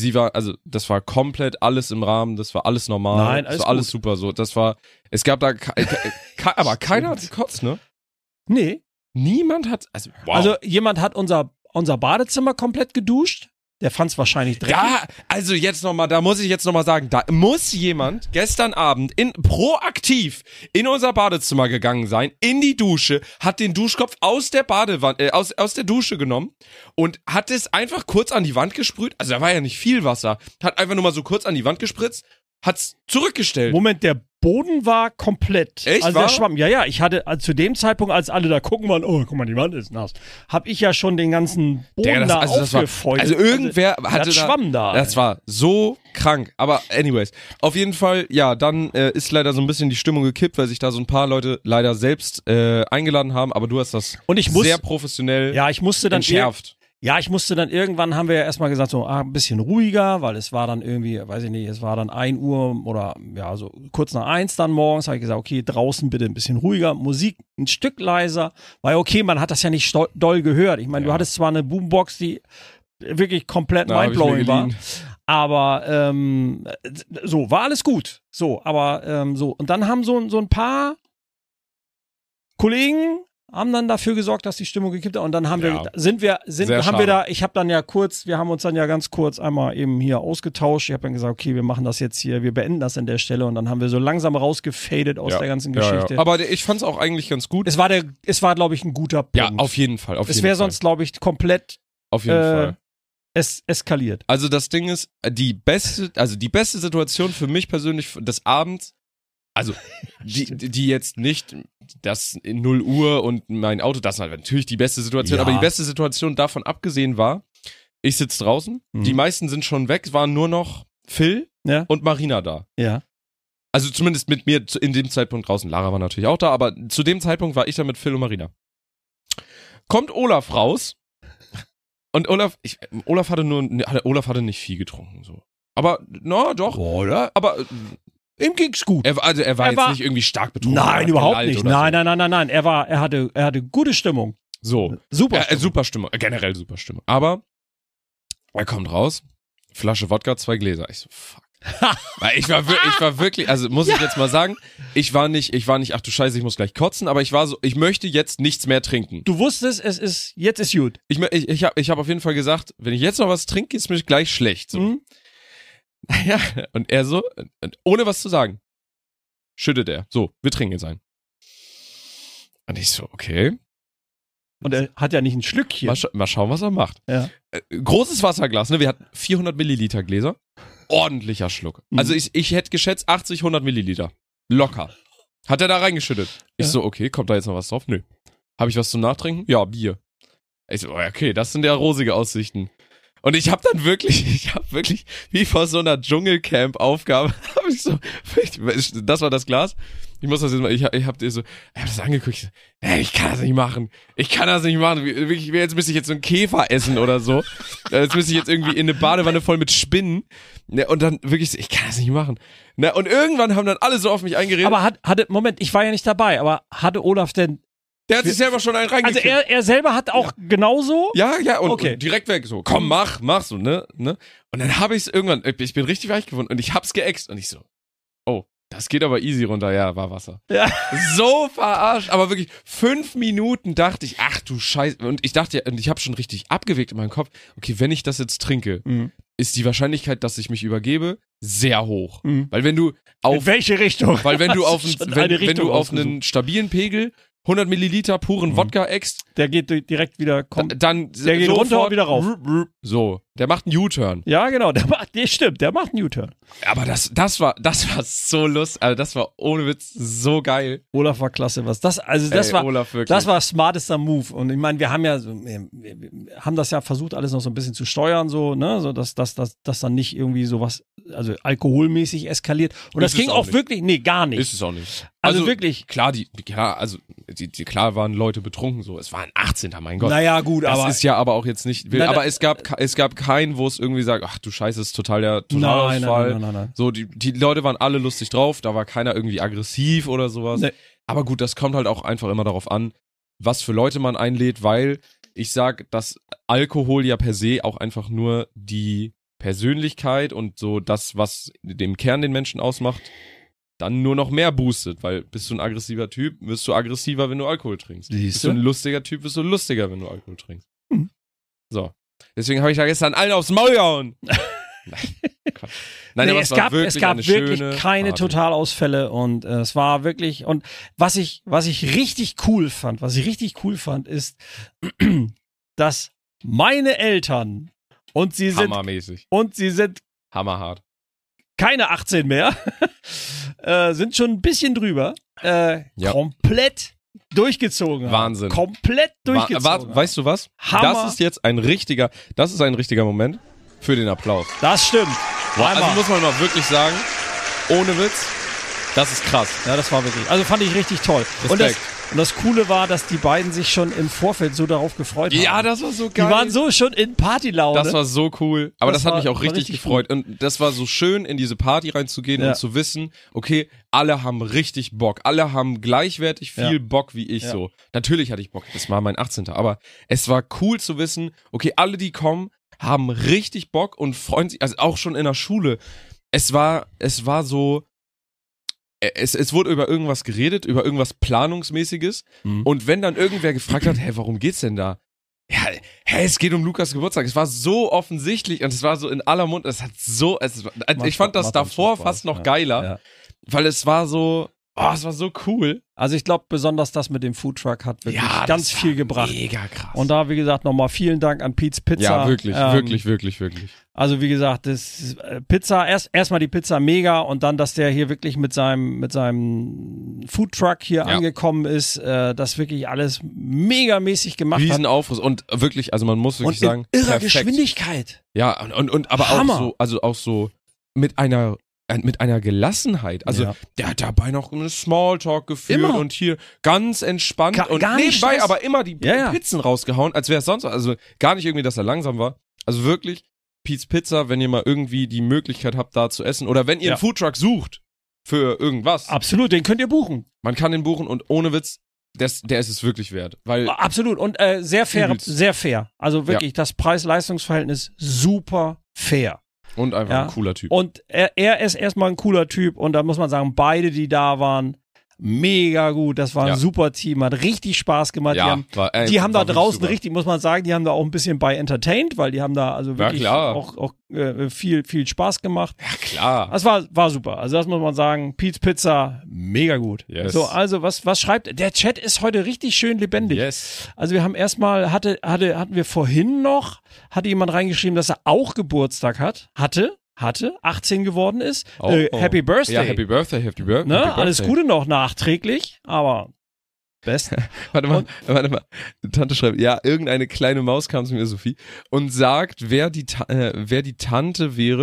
Speaker 1: das war komplett alles im Rahmen, das war alles normal,
Speaker 2: Nein,
Speaker 1: das
Speaker 2: alles
Speaker 1: war alles
Speaker 2: gut.
Speaker 1: super so, es gab da, aber keiner hat gekotzt, ne?
Speaker 2: Nee.
Speaker 1: Niemand hat, also, wow.
Speaker 2: Also jemand hat unser Badezimmer komplett geduscht. Der fand es wahrscheinlich dreckig.
Speaker 1: Ja, also da muss ich jetzt nochmal sagen, da muss jemand gestern Abend proaktiv in unser Badezimmer gegangen sein, in die Dusche, hat den Duschkopf aus der Badewanne, aus der Dusche genommen und hat es einfach kurz an die Wand gesprüht. Also da war ja nicht viel Wasser. Hat einfach nur mal so kurz an die Wand gespritzt, hat's zurückgestellt.
Speaker 2: Moment, der Boden war komplett.
Speaker 1: Echt,
Speaker 2: Also
Speaker 1: war?
Speaker 2: der Schwamm. Ja, ich hatte zu dem Zeitpunkt, als alle da gucken waren, oh, guck mal, die Wand ist nass, habe ich ja schon den ganzen Boden
Speaker 1: Digga, das war,
Speaker 2: aufgefeucht.
Speaker 1: also irgendwer
Speaker 2: der
Speaker 1: hatte
Speaker 2: hat Schwamm da.
Speaker 1: Das war so krank. Aber anyways, auf jeden Fall, ja, dann ist leider so ein bisschen die Stimmung gekippt, weil sich da so ein paar Leute leider selbst eingeladen haben. Aber du hast das
Speaker 2: Und ich
Speaker 1: sehr professionell
Speaker 2: ich musste dann
Speaker 1: entschärft.
Speaker 2: irgendwann haben wir ja erstmal gesagt, so ein bisschen ruhiger, weil es war dann irgendwie, weiß ich nicht, es war dann 1 Uhr oder ja, so kurz nach 1 dann morgens, habe ich gesagt, okay, draußen bitte ein bisschen ruhiger, Musik ein Stück leiser, weil okay, man hat das ja nicht doll gehört. Ich meine, du hattest zwar eine Boombox, die wirklich komplett mindblowing war, aber so, war alles gut. So, aber so, und dann haben so ein paar Kollegen haben dann dafür gesorgt, dass die Stimmung gekippt hat und dann haben wir haben uns dann ja ganz kurz einmal eben hier ausgetauscht. Ich habe dann gesagt, okay, wir machen das jetzt hier, wir beenden das an der Stelle und dann haben wir so langsam rausgefadet aus der ganzen Geschichte.
Speaker 1: Ja. Aber ich fand's auch eigentlich ganz gut.
Speaker 2: Es war glaube ich ein guter Punkt.
Speaker 1: Ja, auf jeden Fall.
Speaker 2: Es wäre sonst glaube ich komplett
Speaker 1: auf jeden Fall.
Speaker 2: Eskaliert.
Speaker 1: Also das Ding ist, die beste Situation für mich persönlich des Abends, also die jetzt nicht das in 0 Uhr und mein Auto, das war natürlich die beste Situation, aber die beste Situation davon abgesehen war, ich sitze draußen, die meisten sind schon weg, es waren nur noch Phil und Marina da.
Speaker 2: Ja.
Speaker 1: Also zumindest mit mir in dem Zeitpunkt draußen. Lara war natürlich auch da, aber zu dem Zeitpunkt war ich da mit Phil und Marina. Kommt Olaf raus und Olaf hatte nicht viel getrunken, so. Aber, doch.
Speaker 2: Oder?
Speaker 1: Aber
Speaker 2: ihm ging's gut.
Speaker 1: Er war jetzt nicht irgendwie stark betrunken.
Speaker 2: Nein, überhaupt nicht.
Speaker 1: Nein.
Speaker 2: Nein. Er hatte gute Stimmung.
Speaker 1: So.
Speaker 2: Super Stimmung.
Speaker 1: Super Stimmung. Generell super Stimmung. Aber er kommt raus, Flasche Wodka, 2 Gläser. Ich so, fuck. Weil ich war wirklich, also muss ich jetzt mal sagen, ich war nicht, ach du Scheiße, ich muss gleich kotzen, aber ich war so, ich möchte jetzt nichts mehr trinken.
Speaker 2: Du wusstest, jetzt ist gut.
Speaker 1: Ich hab auf jeden Fall gesagt, wenn ich jetzt noch was trinke, ist mir gleich schlecht. So.
Speaker 2: Mhm.
Speaker 1: Ja, und er so, ohne was zu sagen, schüttet er. So, wir trinken jetzt ein. Und ich so, okay.
Speaker 2: Und er hat ja nicht ein Schlückchen.
Speaker 1: Mal schauen, was er macht.
Speaker 2: Ja.
Speaker 1: Großes Wasserglas, ne? Wir hatten 400 Milliliter Gläser. Ordentlicher Schluck.
Speaker 2: Mhm.
Speaker 1: Also ich hätte geschätzt 80, 100 Milliliter. Locker. Hat er da reingeschüttet. Ich so, okay, kommt da jetzt noch was drauf? Nö. Habe ich was zum Nachtrinken? Ja, Bier. Ich so, okay, das sind ja rosige Aussichten. Und ich habe wirklich wie vor so einer Dschungelcamp-Aufgabe, das war das Glas, Ich muss das jetzt mal, ich hab das angeguckt, ich kann das nicht machen. Jetzt müsste ich jetzt so einen Käfer essen oder so. Jetzt müsste ich jetzt irgendwie in eine Badewanne voll mit Spinnen. Ne, und dann wirklich so, ich kann das nicht machen. Ne, und irgendwann haben dann alle so auf mich eingeredet.
Speaker 2: Aber Moment, ich war ja nicht dabei, aber hatte Olaf denn...
Speaker 1: Der hat sich selber schon einen reingekriegt.
Speaker 2: Also er selber hat auch genauso?
Speaker 1: Ja, und,
Speaker 2: Okay.
Speaker 1: und direkt weg, so, komm, mach so, ne. Und dann habe ich es irgendwann, ich bin richtig weich geworden und ich hab's geäxt und ich so, oh, das geht aber easy runter, ja, war Wasser.
Speaker 2: Ja.
Speaker 1: So verarscht, aber wirklich 5 Minuten dachte ich, ach du Scheiße, und ich dachte, und ich habe schon richtig abgewegt in meinem Kopf, okay, wenn ich das jetzt trinke, ist die Wahrscheinlichkeit, dass ich mich übergebe, sehr hoch. Weil wenn du
Speaker 2: In welche Richtung?
Speaker 1: weil wenn du auf
Speaker 2: wenn
Speaker 1: du auf einen stabilen Pegel 100 Milliliter puren Wodka äxt,
Speaker 2: Der geht direkt wieder,
Speaker 1: dann
Speaker 2: der geht runter und wieder rauf.
Speaker 1: So, der macht einen U-Turn.
Speaker 2: Ja, genau, der macht einen U-Turn.
Speaker 1: Aber das war so lustig, also das war ohne Witz so geil.
Speaker 2: Olaf war klasse, das
Speaker 1: Olaf, wirklich.
Speaker 2: das war smartester Move. Und ich meine, wir haben das ja versucht, alles noch so ein bisschen zu steuern, so, ne, so dass dann nicht irgendwie sowas, also alkoholmäßig eskaliert. Und das
Speaker 1: Ist es
Speaker 2: ging
Speaker 1: auch
Speaker 2: auch
Speaker 1: nicht.
Speaker 2: wirklich, nee, gar nicht.
Speaker 1: Ist es auch nicht.
Speaker 2: Also wirklich.
Speaker 1: Klar, klar waren Leute betrunken so. Es war ein 18. Mein Gott.
Speaker 2: Naja, gut,
Speaker 1: das
Speaker 2: aber
Speaker 1: ist ja aber auch jetzt nicht wild. Aber es gab keinen, wo es irgendwie sagt, ach du Scheiße, ist total der Totalausfall.
Speaker 2: Nein.
Speaker 1: So, die Leute waren alle lustig drauf, da war keiner irgendwie aggressiv oder sowas.
Speaker 2: Nee.
Speaker 1: Aber gut, das kommt halt auch einfach immer darauf an, was für Leute man einlädt, weil ich sag, dass Alkohol ja per se auch einfach nur die Persönlichkeit und so das, was dem Kern den Menschen ausmacht, dann nur noch mehr boostet, weil bist du ein aggressiver Typ, wirst du aggressiver, wenn du Alkohol trinkst. Bist du ein lustiger Typ, wirst du lustiger, wenn du Alkohol trinkst. So. Deswegen habe ich da gestern allen aufs Maul gehauen. Quatsch. Nein, aber
Speaker 2: es gab wirklich keine
Speaker 1: Party.
Speaker 2: Totalausfälle und es war wirklich, und was ich richtig cool fand, ist, dass meine Eltern und sie
Speaker 1: Hammermäßig.
Speaker 2: sind
Speaker 1: Hammerhart.
Speaker 2: keine 18 mehr, sind schon ein bisschen drüber, komplett durchgezogen haben.
Speaker 1: Wahnsinn.
Speaker 2: Komplett durchgezogen.
Speaker 1: Weißt du was?
Speaker 2: Hammer.
Speaker 1: Das ist jetzt ein richtiger Moment für den Applaus.
Speaker 2: Das stimmt.
Speaker 1: Also muss man mal wirklich sagen, ohne Witz, das ist krass.
Speaker 2: Ja, das war wirklich, also fand ich richtig toll.
Speaker 1: Respekt.
Speaker 2: Und das Coole war, dass die beiden sich schon im Vorfeld so darauf gefreut haben.
Speaker 1: Ja, das war so geil.
Speaker 2: Die waren so schon in Partylaune.
Speaker 1: Das war so cool. Aber das hat mich auch richtig
Speaker 2: richtig
Speaker 1: gefreut. Und das war so schön, in diese Party reinzugehen und zu wissen, okay, alle haben richtig Bock. Alle haben gleichwertig viel Bock wie ich so. Natürlich hatte ich Bock. Das war mein 18. Aber es war cool zu wissen, okay, alle, die kommen, haben richtig Bock und freuen sich. Also auch schon in der Schule. Es war so, es wurde über irgendwas geredet, über irgendwas Planungsmäßiges. Und wenn dann irgendwer gefragt hat, warum geht's denn da? Ja, es geht um Lukas Geburtstag. Es war so offensichtlich und es war so in aller Mund. Ich fand das davor fast noch geiler, weil es war so, es war so cool.
Speaker 2: Also ich glaube, besonders das mit dem Foodtruck hat wirklich ganz viel gebracht.
Speaker 1: Mega krass.
Speaker 2: Und da, wie gesagt, nochmal vielen Dank an Pete's Pizza.
Speaker 1: Ja, wirklich.
Speaker 2: Also wie gesagt, das Pizza, erstmal die Pizza mega und dann, dass der hier wirklich mit seinem Foodtruck hier angekommen ist, das wirklich alles megamäßig gemacht hat.
Speaker 1: Riesenaufriss und wirklich, also man muss wirklich sagen,
Speaker 2: in irrer
Speaker 1: perfekt.
Speaker 2: Geschwindigkeit.
Speaker 1: Ja, und aber
Speaker 2: Hammer.
Speaker 1: auch so mit einer Gelassenheit. Also der hat dabei noch einen Smalltalk geführt
Speaker 2: Immer.
Speaker 1: und hier ganz entspannt und
Speaker 2: gar nicht
Speaker 1: nebenbei
Speaker 2: Stress.
Speaker 1: aber immer die Pizzen rausgehauen, als wäre es sonst was. Also gar nicht irgendwie, dass er langsam war. Also wirklich, Pete's Pizza, wenn ihr mal irgendwie die Möglichkeit habt, da zu essen oder wenn ihr einen Foodtruck sucht für irgendwas.
Speaker 2: Absolut, den könnt ihr buchen.
Speaker 1: Man kann den buchen und ohne Witz, der ist es wirklich wert. Weil
Speaker 2: Absolut und sehr fair. Also wirklich, das Preis-Leistungs-Verhältnis super fair.
Speaker 1: Und einfach ein cooler Typ.
Speaker 2: Und er ist erstmal ein cooler Typ und da muss man sagen, beide, die da waren, mega gut. Das war ein super Team, hat richtig Spaß gemacht.
Speaker 1: Ja,
Speaker 2: die haben da draußen
Speaker 1: super.
Speaker 2: richtig, muss man sagen, die haben da auch ein bisschen bei entertained, weil die haben da also wirklich auch viel Spaß gemacht.
Speaker 1: Ja, klar.
Speaker 2: Das war super. Also das muss man sagen, Pete's Pizza, mega gut.
Speaker 1: Yes.
Speaker 2: So, also was schreibt, der Chat ist heute richtig schön lebendig.
Speaker 1: Yes.
Speaker 2: Also wir haben erstmal, hatten wir vorhin noch, hatte jemand reingeschrieben, dass er auch Geburtstag hatte, 18 geworden ist. Happy Birthday.
Speaker 1: Ja, Happy Birthday.
Speaker 2: Ne? Alles Gute noch nachträglich, aber best.
Speaker 1: Warte mal. Tante schreibt, irgendeine kleine Maus kam zu mir, Sophie, und sagt, wer die Tante wäre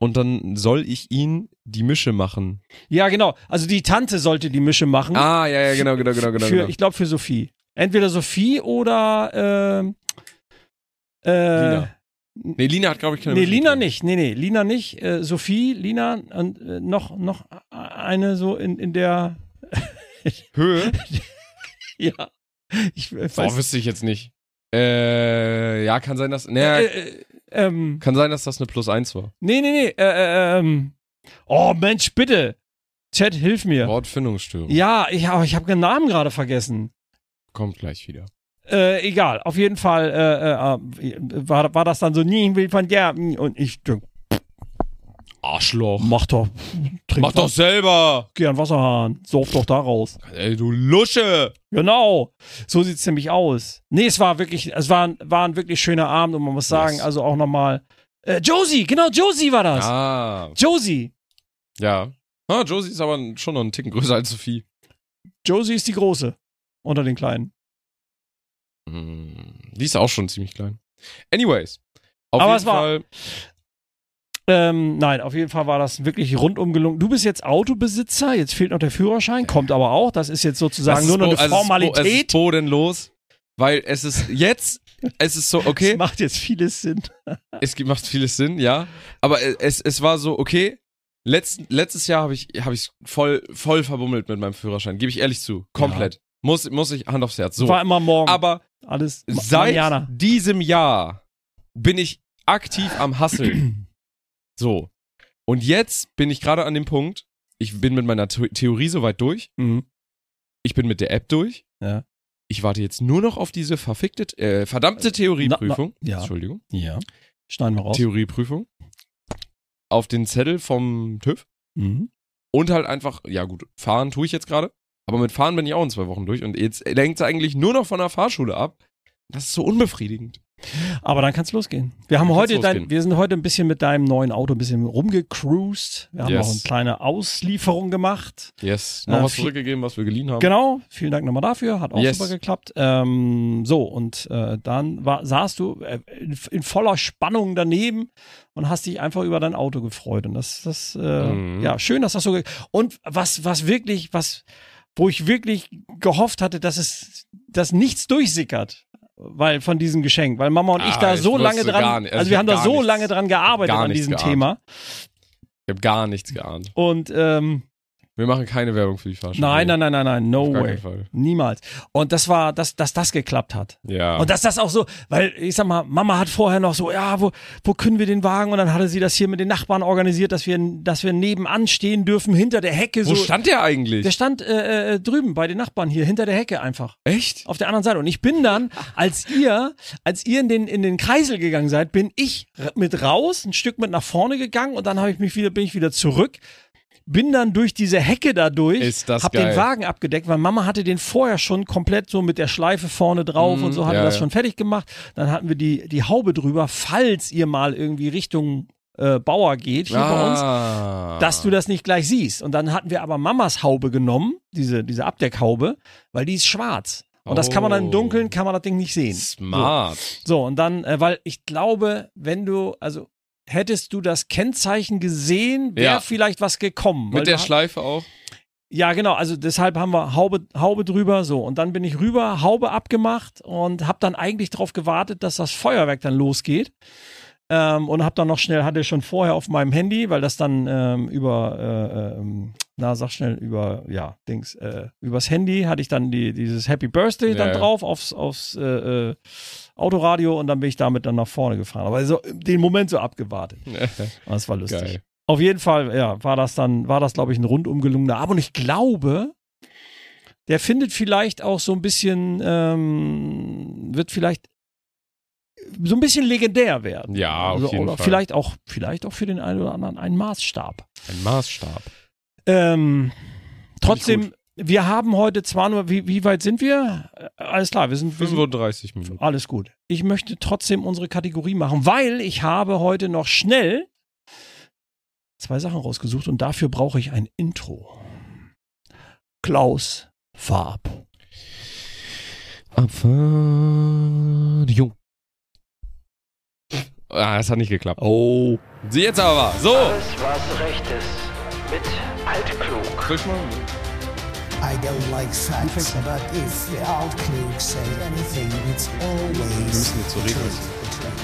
Speaker 1: und dann soll ich ihn die Mische machen.
Speaker 2: Ja, genau. Also die Tante sollte die Mische machen.
Speaker 1: Ah, ja, genau.
Speaker 2: Ich glaube für Sophie. Entweder Sophie oder
Speaker 1: Lina. Nee, Lina hat, glaube ich, keine
Speaker 2: Nee,
Speaker 1: Mische
Speaker 2: Lina
Speaker 1: drin.
Speaker 2: nicht. Nee, Lina nicht. Sophie, Lina und noch eine so in der
Speaker 1: Höhe?
Speaker 2: ja. Ich weiß.
Speaker 1: Boah, wüsste ich jetzt nicht. Ja, kann sein, dass. Kann sein, dass das eine +1 war.
Speaker 2: Nee. Oh, Mensch, bitte. Chat, hilf mir.
Speaker 1: Wortfindungsstörung.
Speaker 2: Ja, ich habe den Namen gerade vergessen.
Speaker 1: Kommt gleich wieder.
Speaker 2: Egal, auf jeden Fall war das dann so, nie will von der und ich
Speaker 1: Arschloch.
Speaker 2: mach doch
Speaker 1: Mach doch selber.
Speaker 2: geh an den Wasserhahn, sauf doch da raus.
Speaker 1: Ey, du Lusche.
Speaker 2: Genau, so sieht's nämlich aus. Nee, es war ein wirklich schöner Abend und man muss sagen,
Speaker 1: Yes.
Speaker 2: also auch nochmal Josie, genau, Josie war das.
Speaker 1: Ah,
Speaker 2: Josie.
Speaker 1: ja. Ah, Josie ist aber schon noch einen Ticken größer als Sophie.
Speaker 2: Josie ist die Große unter den Kleinen.
Speaker 1: Die ist auch schon ziemlich klein. Anyways.
Speaker 2: Aber
Speaker 1: Auf
Speaker 2: es
Speaker 1: jeden
Speaker 2: war-
Speaker 1: Fall.
Speaker 2: Nein, auf jeden Fall war das wirklich rundum gelungen. Du bist jetzt Autobesitzer, jetzt fehlt noch der Führerschein, kommt aber auch. Das ist jetzt sozusagen nur noch eine
Speaker 1: Es ist
Speaker 2: Formalität.
Speaker 1: bodenlos, weil es ist so, okay,
Speaker 2: Das macht jetzt vieles Sinn.
Speaker 1: macht vieles Sinn, ja, aber es war so, okay, letztes Jahr habe ich voll verbummelt mit meinem Führerschein, gebe ich ehrlich zu, komplett. Muss ich Hand aufs Herz, so.
Speaker 2: War immer morgen.
Speaker 1: Aber
Speaker 2: alles
Speaker 1: seit
Speaker 2: Mariana.
Speaker 1: diesem Jahr bin ich aktiv am Hustlen. So. Und jetzt bin ich gerade an dem Punkt, ich bin mit meiner Theorie soweit durch,
Speaker 2: Mhm.
Speaker 1: ich bin mit der App durch.
Speaker 2: Ja.
Speaker 1: Ich warte jetzt nur noch auf diese verdammte Theorieprüfung.
Speaker 2: ja.
Speaker 1: Entschuldigung.
Speaker 2: Ja. Schneiden wir raus.
Speaker 1: Theorieprüfung. Auf den Zettel vom TÜV.
Speaker 2: Mhm.
Speaker 1: Und halt einfach, ja gut, fahren tue ich jetzt gerade. Aber mit Fahren bin ich auch in 2 Wochen durch. Und jetzt lenkt es eigentlich nur noch von der Fahrschule ab. Das ist so unbefriedigend.
Speaker 2: Aber dann kann's losgehen. Wir haben
Speaker 1: Dann
Speaker 2: heute
Speaker 1: kann's losgehen.
Speaker 2: wir sind heute ein bisschen mit deinem neuen Auto ein bisschen rumgecruised. Wir haben
Speaker 1: Yes.
Speaker 2: auch eine kleine Auslieferung gemacht.
Speaker 1: Yes. Noch was
Speaker 2: viel-
Speaker 1: zurückgegeben, was wir geliehen haben.
Speaker 2: Genau, vielen Dank nochmal dafür, hat auch
Speaker 1: Yes.
Speaker 2: super geklappt. Dann saßt du in voller Spannung daneben und hast dich einfach über dein Auto gefreut. Und ja, schön, dass das so und wo ich wirklich gehofft hatte, dass nichts durchsickert. Weil von diesem Geschenk, weil Mama und ich da
Speaker 1: ich
Speaker 2: so lange
Speaker 1: wusste
Speaker 2: dran,
Speaker 1: gar nicht.
Speaker 2: also
Speaker 1: Ich
Speaker 2: wir
Speaker 1: hab
Speaker 2: haben da
Speaker 1: gar
Speaker 2: so
Speaker 1: nichts-
Speaker 2: lange dran gearbeitet
Speaker 1: gar
Speaker 2: an
Speaker 1: nichts
Speaker 2: diesem
Speaker 1: geahnt.
Speaker 2: Thema.
Speaker 1: Ich habe gar nichts geahnt.
Speaker 2: Und
Speaker 1: Wir machen keine Werbung für die Fahrschule.
Speaker 2: nein, no
Speaker 1: Auf gar
Speaker 2: way.
Speaker 1: keinen Fall.
Speaker 2: Niemals. Und das war, dass das geklappt hat.
Speaker 1: Ja.
Speaker 2: Und dass das auch so, weil ich sag mal, Mama hat vorher noch so, ja, wo können wir den Wagen? Und dann hatte sie das hier mit den Nachbarn organisiert, dass wir nebenan stehen dürfen, hinter der Hecke.
Speaker 1: Wo
Speaker 2: so.
Speaker 1: stand der eigentlich?
Speaker 2: Der stand drüben bei den Nachbarn hier, hinter der Hecke einfach.
Speaker 1: Echt?
Speaker 2: Auf der anderen Seite. Und ich bin dann, als ihr in den Kreisel gegangen seid, bin ich mit raus, ein Stück mit nach vorne gegangen und dann bin ich wieder zurück. Bin dann durch diese Hecke da durch,
Speaker 1: Ist das
Speaker 2: hab
Speaker 1: geil.
Speaker 2: den Wagen abgedeckt, weil Mama hatte den vorher schon komplett so mit der Schleife vorne drauf und so hatte
Speaker 1: ja,
Speaker 2: das
Speaker 1: ja.
Speaker 2: schon fertig gemacht. Dann hatten wir die Haube drüber, falls ihr mal irgendwie Richtung Bauer geht hier bei uns, dass du das nicht gleich siehst. Und dann hatten wir aber Mamas Haube genommen, diese Abdeckhaube, weil die ist schwarz. Und das kann man dann im Dunkeln, kann man das Ding nicht sehen.
Speaker 1: Smart.
Speaker 2: So, und dann, weil ich glaube, hättest du das Kennzeichen gesehen, wäre
Speaker 1: Ja.
Speaker 2: vielleicht was gekommen. weil
Speaker 1: Mit der
Speaker 2: du
Speaker 1: Schleife auch?
Speaker 2: Ja, genau, also deshalb haben wir Haube drüber, so. Und dann bin ich rüber, Haube abgemacht und habe dann eigentlich darauf gewartet, dass das Feuerwerk dann losgeht. Und habe dann noch schnell, hatte schon vorher auf meinem Handy, weil das dann übers Handy hatte ich dann dieses Happy Birthday dann
Speaker 1: Ja.
Speaker 2: drauf aufs Autoradio und dann bin ich damit dann nach vorne gefahren. Aber so den Moment so abgewartet. Das war lustig.
Speaker 1: Geil.
Speaker 2: Auf jeden Fall, ja, war das, glaube ich, ein rundum gelungener Abend. Und ich glaube, der findet vielleicht auch so ein bisschen, wird vielleicht so ein bisschen legendär werden.
Speaker 1: Ja, auf jeden
Speaker 2: oder
Speaker 1: Fall.
Speaker 2: Vielleicht auch für den einen oder anderen ein Maßstab.
Speaker 1: Ein Maßstab.
Speaker 2: Trotzdem, wir haben heute zwar nur, wie weit sind wir? Alles klar, wir sind
Speaker 1: 35 Minuten.
Speaker 2: alles gut. Ich möchte trotzdem unsere Kategorie machen, weil ich habe heute noch schnell 2 Sachen rausgesucht und dafür brauche ich ein Intro. Klaus, fahr ab.
Speaker 1: Abfahrt. Jung. Das hat nicht geklappt.
Speaker 2: Oh.
Speaker 1: Sie jetzt aber. So.
Speaker 4: Alles, was recht ist, mit Altklug.
Speaker 1: Soll ich mal?
Speaker 5: I don't like facts, but if the Altklug say anything, it's always
Speaker 1: jetzt so
Speaker 5: the
Speaker 1: reden.
Speaker 5: truth.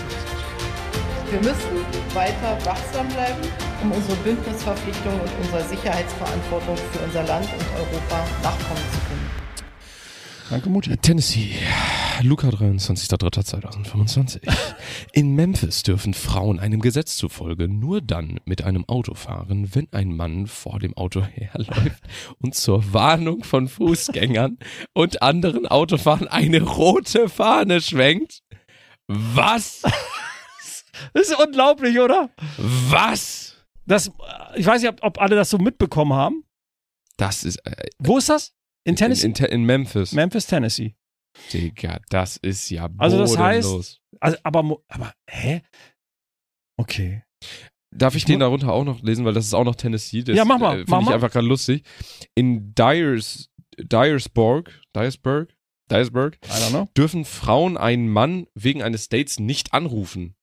Speaker 6: Wir müssen weiter wachsam bleiben, um unsere Bündnisverpflichtungen und unserer Sicherheitsverantwortung für unser Land und Europa nachkommen zu können.
Speaker 2: Danke, Mutti.
Speaker 1: Tennessee, Luca 23.03.2025. In Memphis dürfen Frauen einem Gesetz zufolge nur dann mit einem Auto fahren, wenn ein Mann vor dem Auto herläuft und zur Warnung von Fußgängern und anderen Autofahrern eine rote Fahne schwenkt. Was?
Speaker 2: Das ist unglaublich, oder?
Speaker 1: Was?
Speaker 2: Ich weiß nicht, ob alle das so mitbekommen haben.
Speaker 1: Das ist...
Speaker 2: Wo ist das? In Tennessee?
Speaker 1: In Memphis.
Speaker 2: Memphis, Tennessee.
Speaker 1: Digga, das ist ja
Speaker 2: Also das
Speaker 1: bodenlos.
Speaker 2: heißt, aber hä? Okay.
Speaker 1: Darf ich den darunter auch noch lesen, weil das ist auch noch Tennessee. Das,
Speaker 2: Ja, mach mal,
Speaker 1: Finde
Speaker 2: mach
Speaker 1: ich
Speaker 2: mal.
Speaker 1: einfach gerade lustig. In Dyersburg,
Speaker 2: I don't know.
Speaker 1: dürfen Frauen einen Mann wegen eines Dates nicht anrufen.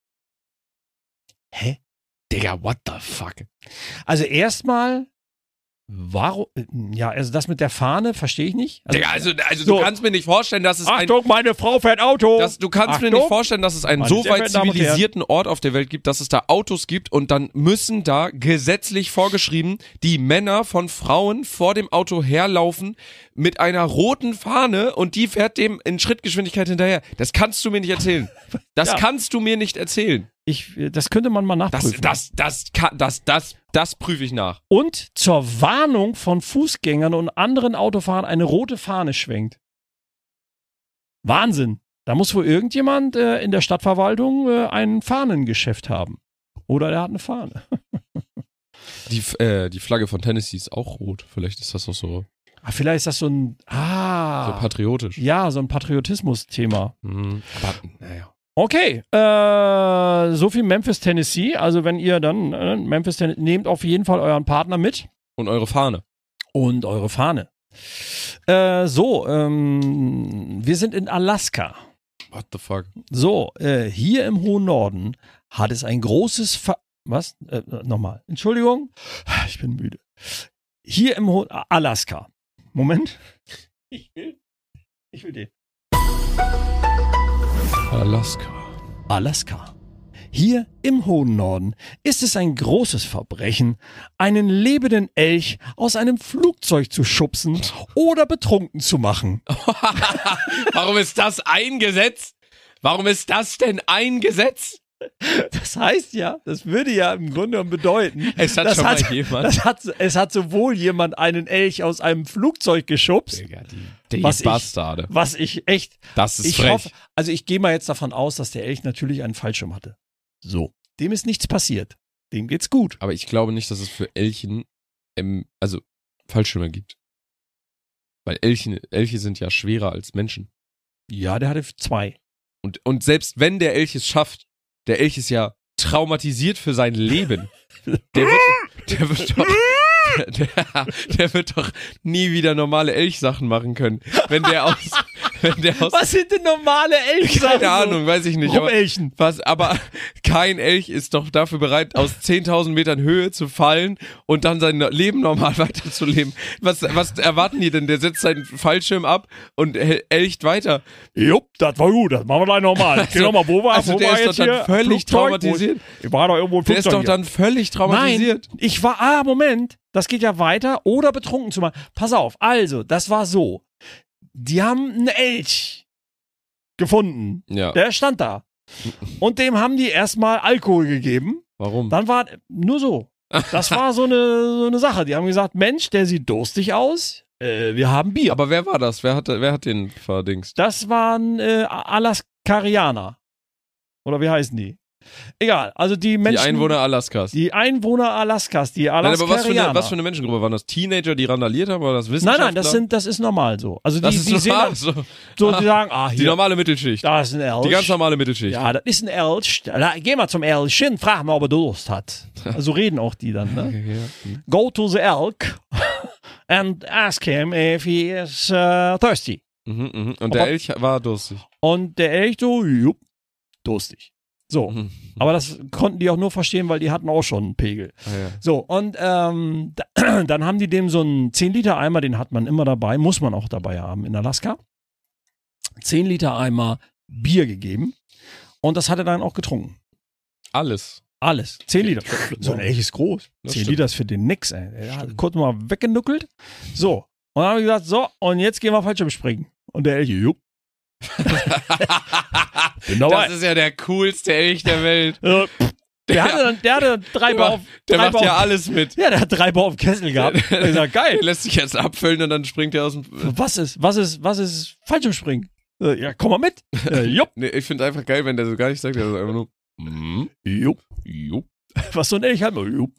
Speaker 2: Hä?
Speaker 1: Digga, what the fuck?
Speaker 2: Also erstmal, warum? Ja, also das mit der Fahne verstehe ich nicht.
Speaker 1: Digga, also
Speaker 2: so.
Speaker 1: du kannst mir nicht vorstellen, dass es
Speaker 2: Achtung, meine Frau fährt Auto.
Speaker 1: du kannst mir
Speaker 2: Achtung.
Speaker 1: nicht vorstellen, dass es einen
Speaker 2: Meine
Speaker 1: so
Speaker 2: sehr
Speaker 1: weit
Speaker 2: verehrten Damen und
Speaker 1: zivilisierten Ort auf der Welt gibt, dass es da Autos gibt und dann müssen da gesetzlich vorgeschrieben die Männer von Frauen vor dem Auto herlaufen mit einer roten Fahne und die fährt dem in Schrittgeschwindigkeit hinterher. Das kannst du mir nicht erzählen. Das
Speaker 2: Ja.
Speaker 1: kannst du mir nicht erzählen.
Speaker 2: Das könnte man mal nachprüfen.
Speaker 1: Das prüfe ich nach.
Speaker 2: Und zur Warnung von Fußgängern und anderen Autofahrern eine rote Fahne schwenkt. Wahnsinn. Da muss wohl irgendjemand in der Stadtverwaltung ein Fahnengeschäft haben. Oder der hat eine Fahne.
Speaker 1: Die Flagge von Tennessee ist auch rot. Vielleicht ist das auch so
Speaker 2: Vielleicht ist das so ein
Speaker 1: patriotisch.
Speaker 2: ja, so ein Patriotismus-Thema.
Speaker 1: Aber, naja.
Speaker 2: Okay, so viel Memphis, Tennessee. Also wenn ihr dann Memphis, Tennessee, nehmt auf jeden Fall euren Partner mit
Speaker 1: Und eure Fahne.
Speaker 2: und eure Fahne. Wir sind in Alaska.
Speaker 1: What the fuck?
Speaker 2: So, hier im hohen Norden hat es ein großes Was? Nochmal. Entschuldigung, ich bin müde. Hier im hohen Alaska. Moment. Ich will den. Alaska. Hier im hohen Norden ist es ein großes Verbrechen, einen lebenden Elch aus einem Flugzeug zu schubsen oder betrunken zu machen.
Speaker 1: Warum ist das ein Gesetz? Warum ist das denn ein Gesetz?
Speaker 2: Das heißt ja, das würde ja im Grunde genommen bedeuten,
Speaker 1: Es hat schon mal jemand.
Speaker 2: Es hat sowohl jemand einen Elch aus einem Flugzeug geschubst,
Speaker 1: Digga, die
Speaker 2: was
Speaker 1: Bastarde.
Speaker 2: was ich echt,
Speaker 1: Das ist
Speaker 2: ich
Speaker 1: frech.
Speaker 2: hoffe, also ich gehe mal jetzt davon aus, dass der Elch natürlich einen Fallschirm hatte. So, dem ist nichts passiert. Dem geht's gut.
Speaker 1: Aber ich glaube nicht, dass es für Elchen Fallschirme gibt. Weil Elche sind ja schwerer als Menschen.
Speaker 2: Ja, der hatte 2.
Speaker 1: Und selbst wenn der Elch es schafft, der Elch ist ja traumatisiert für sein Leben. Der wird doch nie wieder normale Elchsachen machen können. Wenn der aus
Speaker 2: Was sind denn normale Elchsachen?
Speaker 1: keine Ahnung, weiß ich nicht.
Speaker 2: Rumelchen.
Speaker 1: Aber kein Elch ist doch dafür bereit, aus 10.000 Metern Höhe zu fallen und dann sein Leben normal weiterzuleben. Was erwarten die denn? Der setzt seinen Fallschirm ab und elcht weiter.
Speaker 2: Jupp, das war gut, das machen wir gleich nochmal. Geh nochmal, wo war
Speaker 1: der ist
Speaker 2: jetzt
Speaker 1: doch dann
Speaker 2: hier?
Speaker 1: völlig
Speaker 2: Flugzeug?
Speaker 1: traumatisiert.
Speaker 2: Ich war doch irgendwo im
Speaker 1: Der ist
Speaker 2: Flugzeug
Speaker 1: doch dann völlig traumatisiert.
Speaker 2: Nein, ich war, Moment, das geht ja weiter, oder betrunken zu machen. Pass auf, also, das war so. Die haben einen Elch gefunden.
Speaker 1: Ja.
Speaker 2: Der stand da. Und dem haben die erstmal Alkohol gegeben.
Speaker 1: Warum?
Speaker 2: Dann war nur so. Das war so eine Sache. Die haben gesagt, Mensch, der sieht durstig aus. Wir haben Bier.
Speaker 1: Aber wer war das? Wer hat den verdingst?
Speaker 2: Das waren Alaskarianer. Oder wie heißen die? Egal, also die Menschen.
Speaker 1: Die Einwohner Alaskas.
Speaker 2: Die Einwohner Alaskas, die
Speaker 1: Nein, aber
Speaker 2: Alaskarianer.
Speaker 1: was für eine Menschengruppe waren das? Teenager, die randaliert haben, oder das Wissenschaftler?
Speaker 2: Nein, das ist normal so. Also
Speaker 1: das
Speaker 2: die
Speaker 1: ist
Speaker 2: sehen
Speaker 1: normal.
Speaker 2: so,
Speaker 1: So.
Speaker 2: die sagen, hier,
Speaker 1: Die normale Mittelschicht.
Speaker 2: da ist ein Elch.
Speaker 1: Die ganz normale Mittelschicht.
Speaker 2: Ja, das ist ein Elch. Geh mal zum Elchen, frag mal, ob er Durst hat. So reden auch die dann, ne? Go to the elk and ask him if he is thirsty.
Speaker 1: Und der Elch war durstig.
Speaker 2: Und der Elch so, jupp, durstig. So. Aber das konnten die auch nur verstehen, weil die hatten auch schon einen Pegel.
Speaker 1: Ah, ja.
Speaker 2: So, und dann haben die dem so einen 10-Liter-Eimer, den hat man immer dabei, muss man auch dabei haben in Alaska. 10-Liter-Eimer Bier gegeben. Und das hat er dann auch getrunken.
Speaker 1: Alles.
Speaker 2: Alles. 10 Liter. So ein Elch ist groß.
Speaker 1: Das
Speaker 2: 10
Speaker 1: stimmt.
Speaker 2: Liter ist für den nix, ey. Er hat kurz mal weggenuckelt. So. Und dann haben wir gesagt, so, und jetzt gehen wir Fallschirmspringen. Und der Elch, jupp. Bin dabei.
Speaker 1: Das ist ja der coolste Elch der Welt.
Speaker 2: Der hatte dann 3 Bar auf.
Speaker 1: Der
Speaker 2: 3
Speaker 1: macht
Speaker 2: Bar
Speaker 1: ja
Speaker 2: auf,
Speaker 1: alles mit.
Speaker 2: Ja, der hat 3 Bar auf dem Kessel gehabt. Ich gesagt, geil.
Speaker 1: Der lässt sich jetzt abfüllen und dann springt er aus dem...
Speaker 2: Was ist Fallschirmspringen? Ja, komm mal mit. Jupp.
Speaker 1: Nee, ich finde einfach geil, wenn der so gar nicht sagt, der sagt einfach nur...
Speaker 2: Jupp.
Speaker 1: Jupp.
Speaker 2: Was so ein Elch hat. Jupp.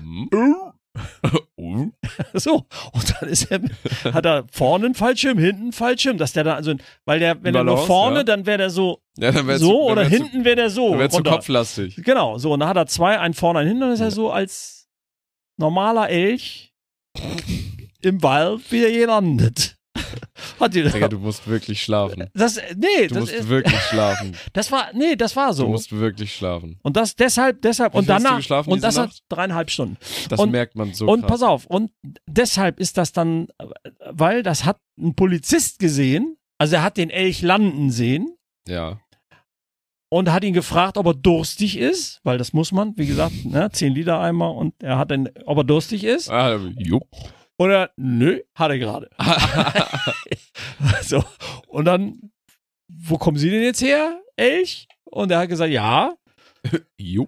Speaker 2: So, und dann hat er vorne einen Fallschirm, hinten einen Fallschirm, dass der dann, also, weil der, wenn er nur
Speaker 1: Balance,
Speaker 2: vorne,
Speaker 1: ja.
Speaker 2: dann wäre der so,
Speaker 1: Ja, dann wär's
Speaker 2: so,
Speaker 1: dann
Speaker 2: oder
Speaker 1: wär's
Speaker 2: hinten wäre der so.
Speaker 1: Dann wär's zu
Speaker 2: runter.
Speaker 1: kopflastig.
Speaker 2: Genau, so, und dann hat er 2, einen vorne, einen hinten, und ist er so als normaler Elch im Wald wieder gelandet. Hat die,
Speaker 1: Digga, du musst wirklich schlafen. Du musst wirklich schlafen.
Speaker 2: das war so.
Speaker 1: Du musst wirklich schlafen.
Speaker 2: Und das deshalb,
Speaker 1: Wie
Speaker 2: und
Speaker 1: viel hast du
Speaker 2: danach,
Speaker 1: geschlafen
Speaker 2: und
Speaker 1: diese
Speaker 2: das hat
Speaker 1: Nacht?
Speaker 2: 3,5 Stunden.
Speaker 1: Das
Speaker 2: Und-
Speaker 1: merkt man so
Speaker 2: Und
Speaker 1: krass.
Speaker 2: pass auf, und deshalb ist das dann, weil das hat ein Polizist gesehen, also er hat den Elch landen sehen
Speaker 1: Ja.
Speaker 2: und hat ihn gefragt, ob er durstig ist, weil das muss man, wie gesagt, 10 Liter Eimer, und er hat dann, ob er durstig ist.
Speaker 1: Ah, jupp.
Speaker 2: Oder, nö, hat er gerade. So, und dann, wo kommen Sie denn jetzt her, Elch? Und er hat gesagt, ja.
Speaker 1: Jupp.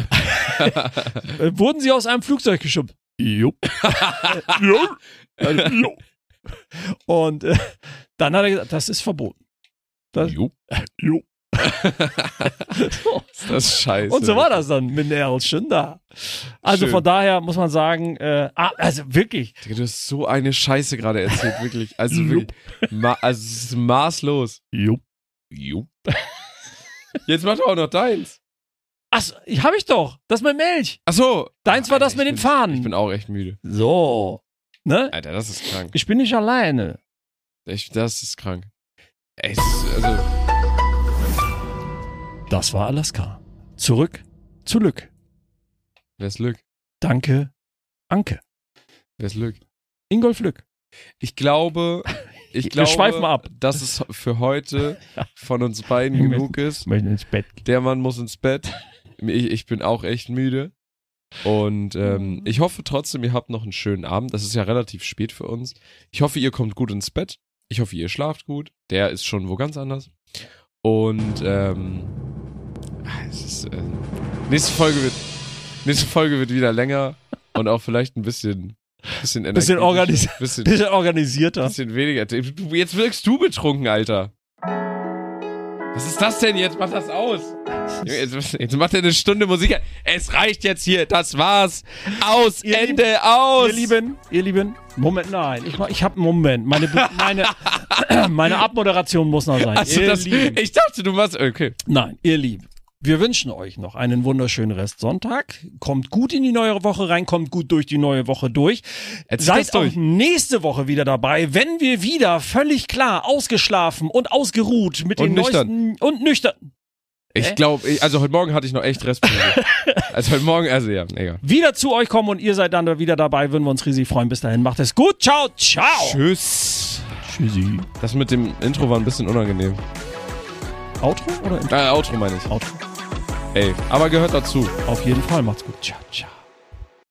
Speaker 2: Wurden Sie aus einem Flugzeug geschubst? Jupp. Jupp. Jupp. Und dann hat er gesagt, das ist verboten. Das,
Speaker 1: Jupp.
Speaker 2: Jupp. So.
Speaker 1: Das ist scheiße.
Speaker 2: Und so war das dann mit Erlchen da. Also
Speaker 1: Schön.
Speaker 2: von daher muss man sagen, also wirklich,
Speaker 1: Digga, du hast so eine Scheiße gerade erzählt, wirklich. Also wirklich. Also es ist maßlos.
Speaker 2: Jupp.
Speaker 1: Jupp. Jetzt mach doch auch noch deins.
Speaker 2: Ach, hab ich doch. Das mit dem Elch.
Speaker 1: Ach so.
Speaker 2: Deins war das mit den Fahnen.
Speaker 1: Ich bin auch echt müde.
Speaker 2: So. Ne?
Speaker 1: Alter, das ist krank.
Speaker 2: Ich bin nicht alleine.
Speaker 1: Das ist krank. Ey, also...
Speaker 2: Das war Alaska. Zurück zu Lück.
Speaker 1: Wer ist Lück?
Speaker 2: Danke, Anke.
Speaker 1: Wer ist Lück?
Speaker 2: Ingolf Lück.
Speaker 1: Ich glaube,
Speaker 2: Wir schweifen ab.
Speaker 1: dass es für heute von uns beiden genug ist.
Speaker 2: Ich möchte ins Bett.
Speaker 1: Der Mann muss ins Bett. Ich bin auch echt müde. Und ich hoffe trotzdem, ihr habt noch einen schönen Abend. Das ist ja relativ spät für uns. Ich hoffe, ihr kommt gut ins Bett. Ich hoffe, ihr schlaft gut. Der ist schon wo ganz anders. Und es ist, nächste Folge wird wieder länger und auch vielleicht ein bisschen
Speaker 2: Bisschen organisierter.
Speaker 1: Bisschen weniger. Jetzt wirkst du betrunken, Alter. Was ist das denn jetzt? Mach das aus. Jetzt macht er eine Stunde Musik. Es reicht jetzt hier. Das war's. Aus.
Speaker 2: Ihr
Speaker 1: Ende. Aus.
Speaker 2: Ihr Lieben, Moment, nein. Ich hab einen Moment. Meine Abmoderation muss noch sein.
Speaker 1: Also
Speaker 2: Ihr Lieben.
Speaker 1: ich dachte, du warst... Okay.
Speaker 2: Nein, ihr Lieben. Wir wünschen euch noch einen wunderschönen Restsonntag. Kommt gut in die neue Woche rein, kommt gut durch die neue Woche durch. Seid auch nächste Woche wieder dabei, wenn wir wieder völlig klar ausgeschlafen und ausgeruht mit den neuesten und nüchtern.
Speaker 1: Ich glaube, also heute Morgen hatte ich noch echt Restprobleme. Also heute Morgen, also ja, egal.
Speaker 2: Wieder zu euch kommen und ihr seid dann wieder dabei, würden wir uns riesig freuen. Bis dahin, macht es gut. Ciao, ciao.
Speaker 1: Tschüss.
Speaker 2: Tschüssi.
Speaker 1: Das mit dem Intro war ein bisschen unangenehm.
Speaker 2: Outro oder Intro?
Speaker 1: Outro meine ich.
Speaker 2: Outro.
Speaker 1: Ey, aber gehört dazu.
Speaker 2: Auf jeden Fall, macht's gut. Ciao, ciao.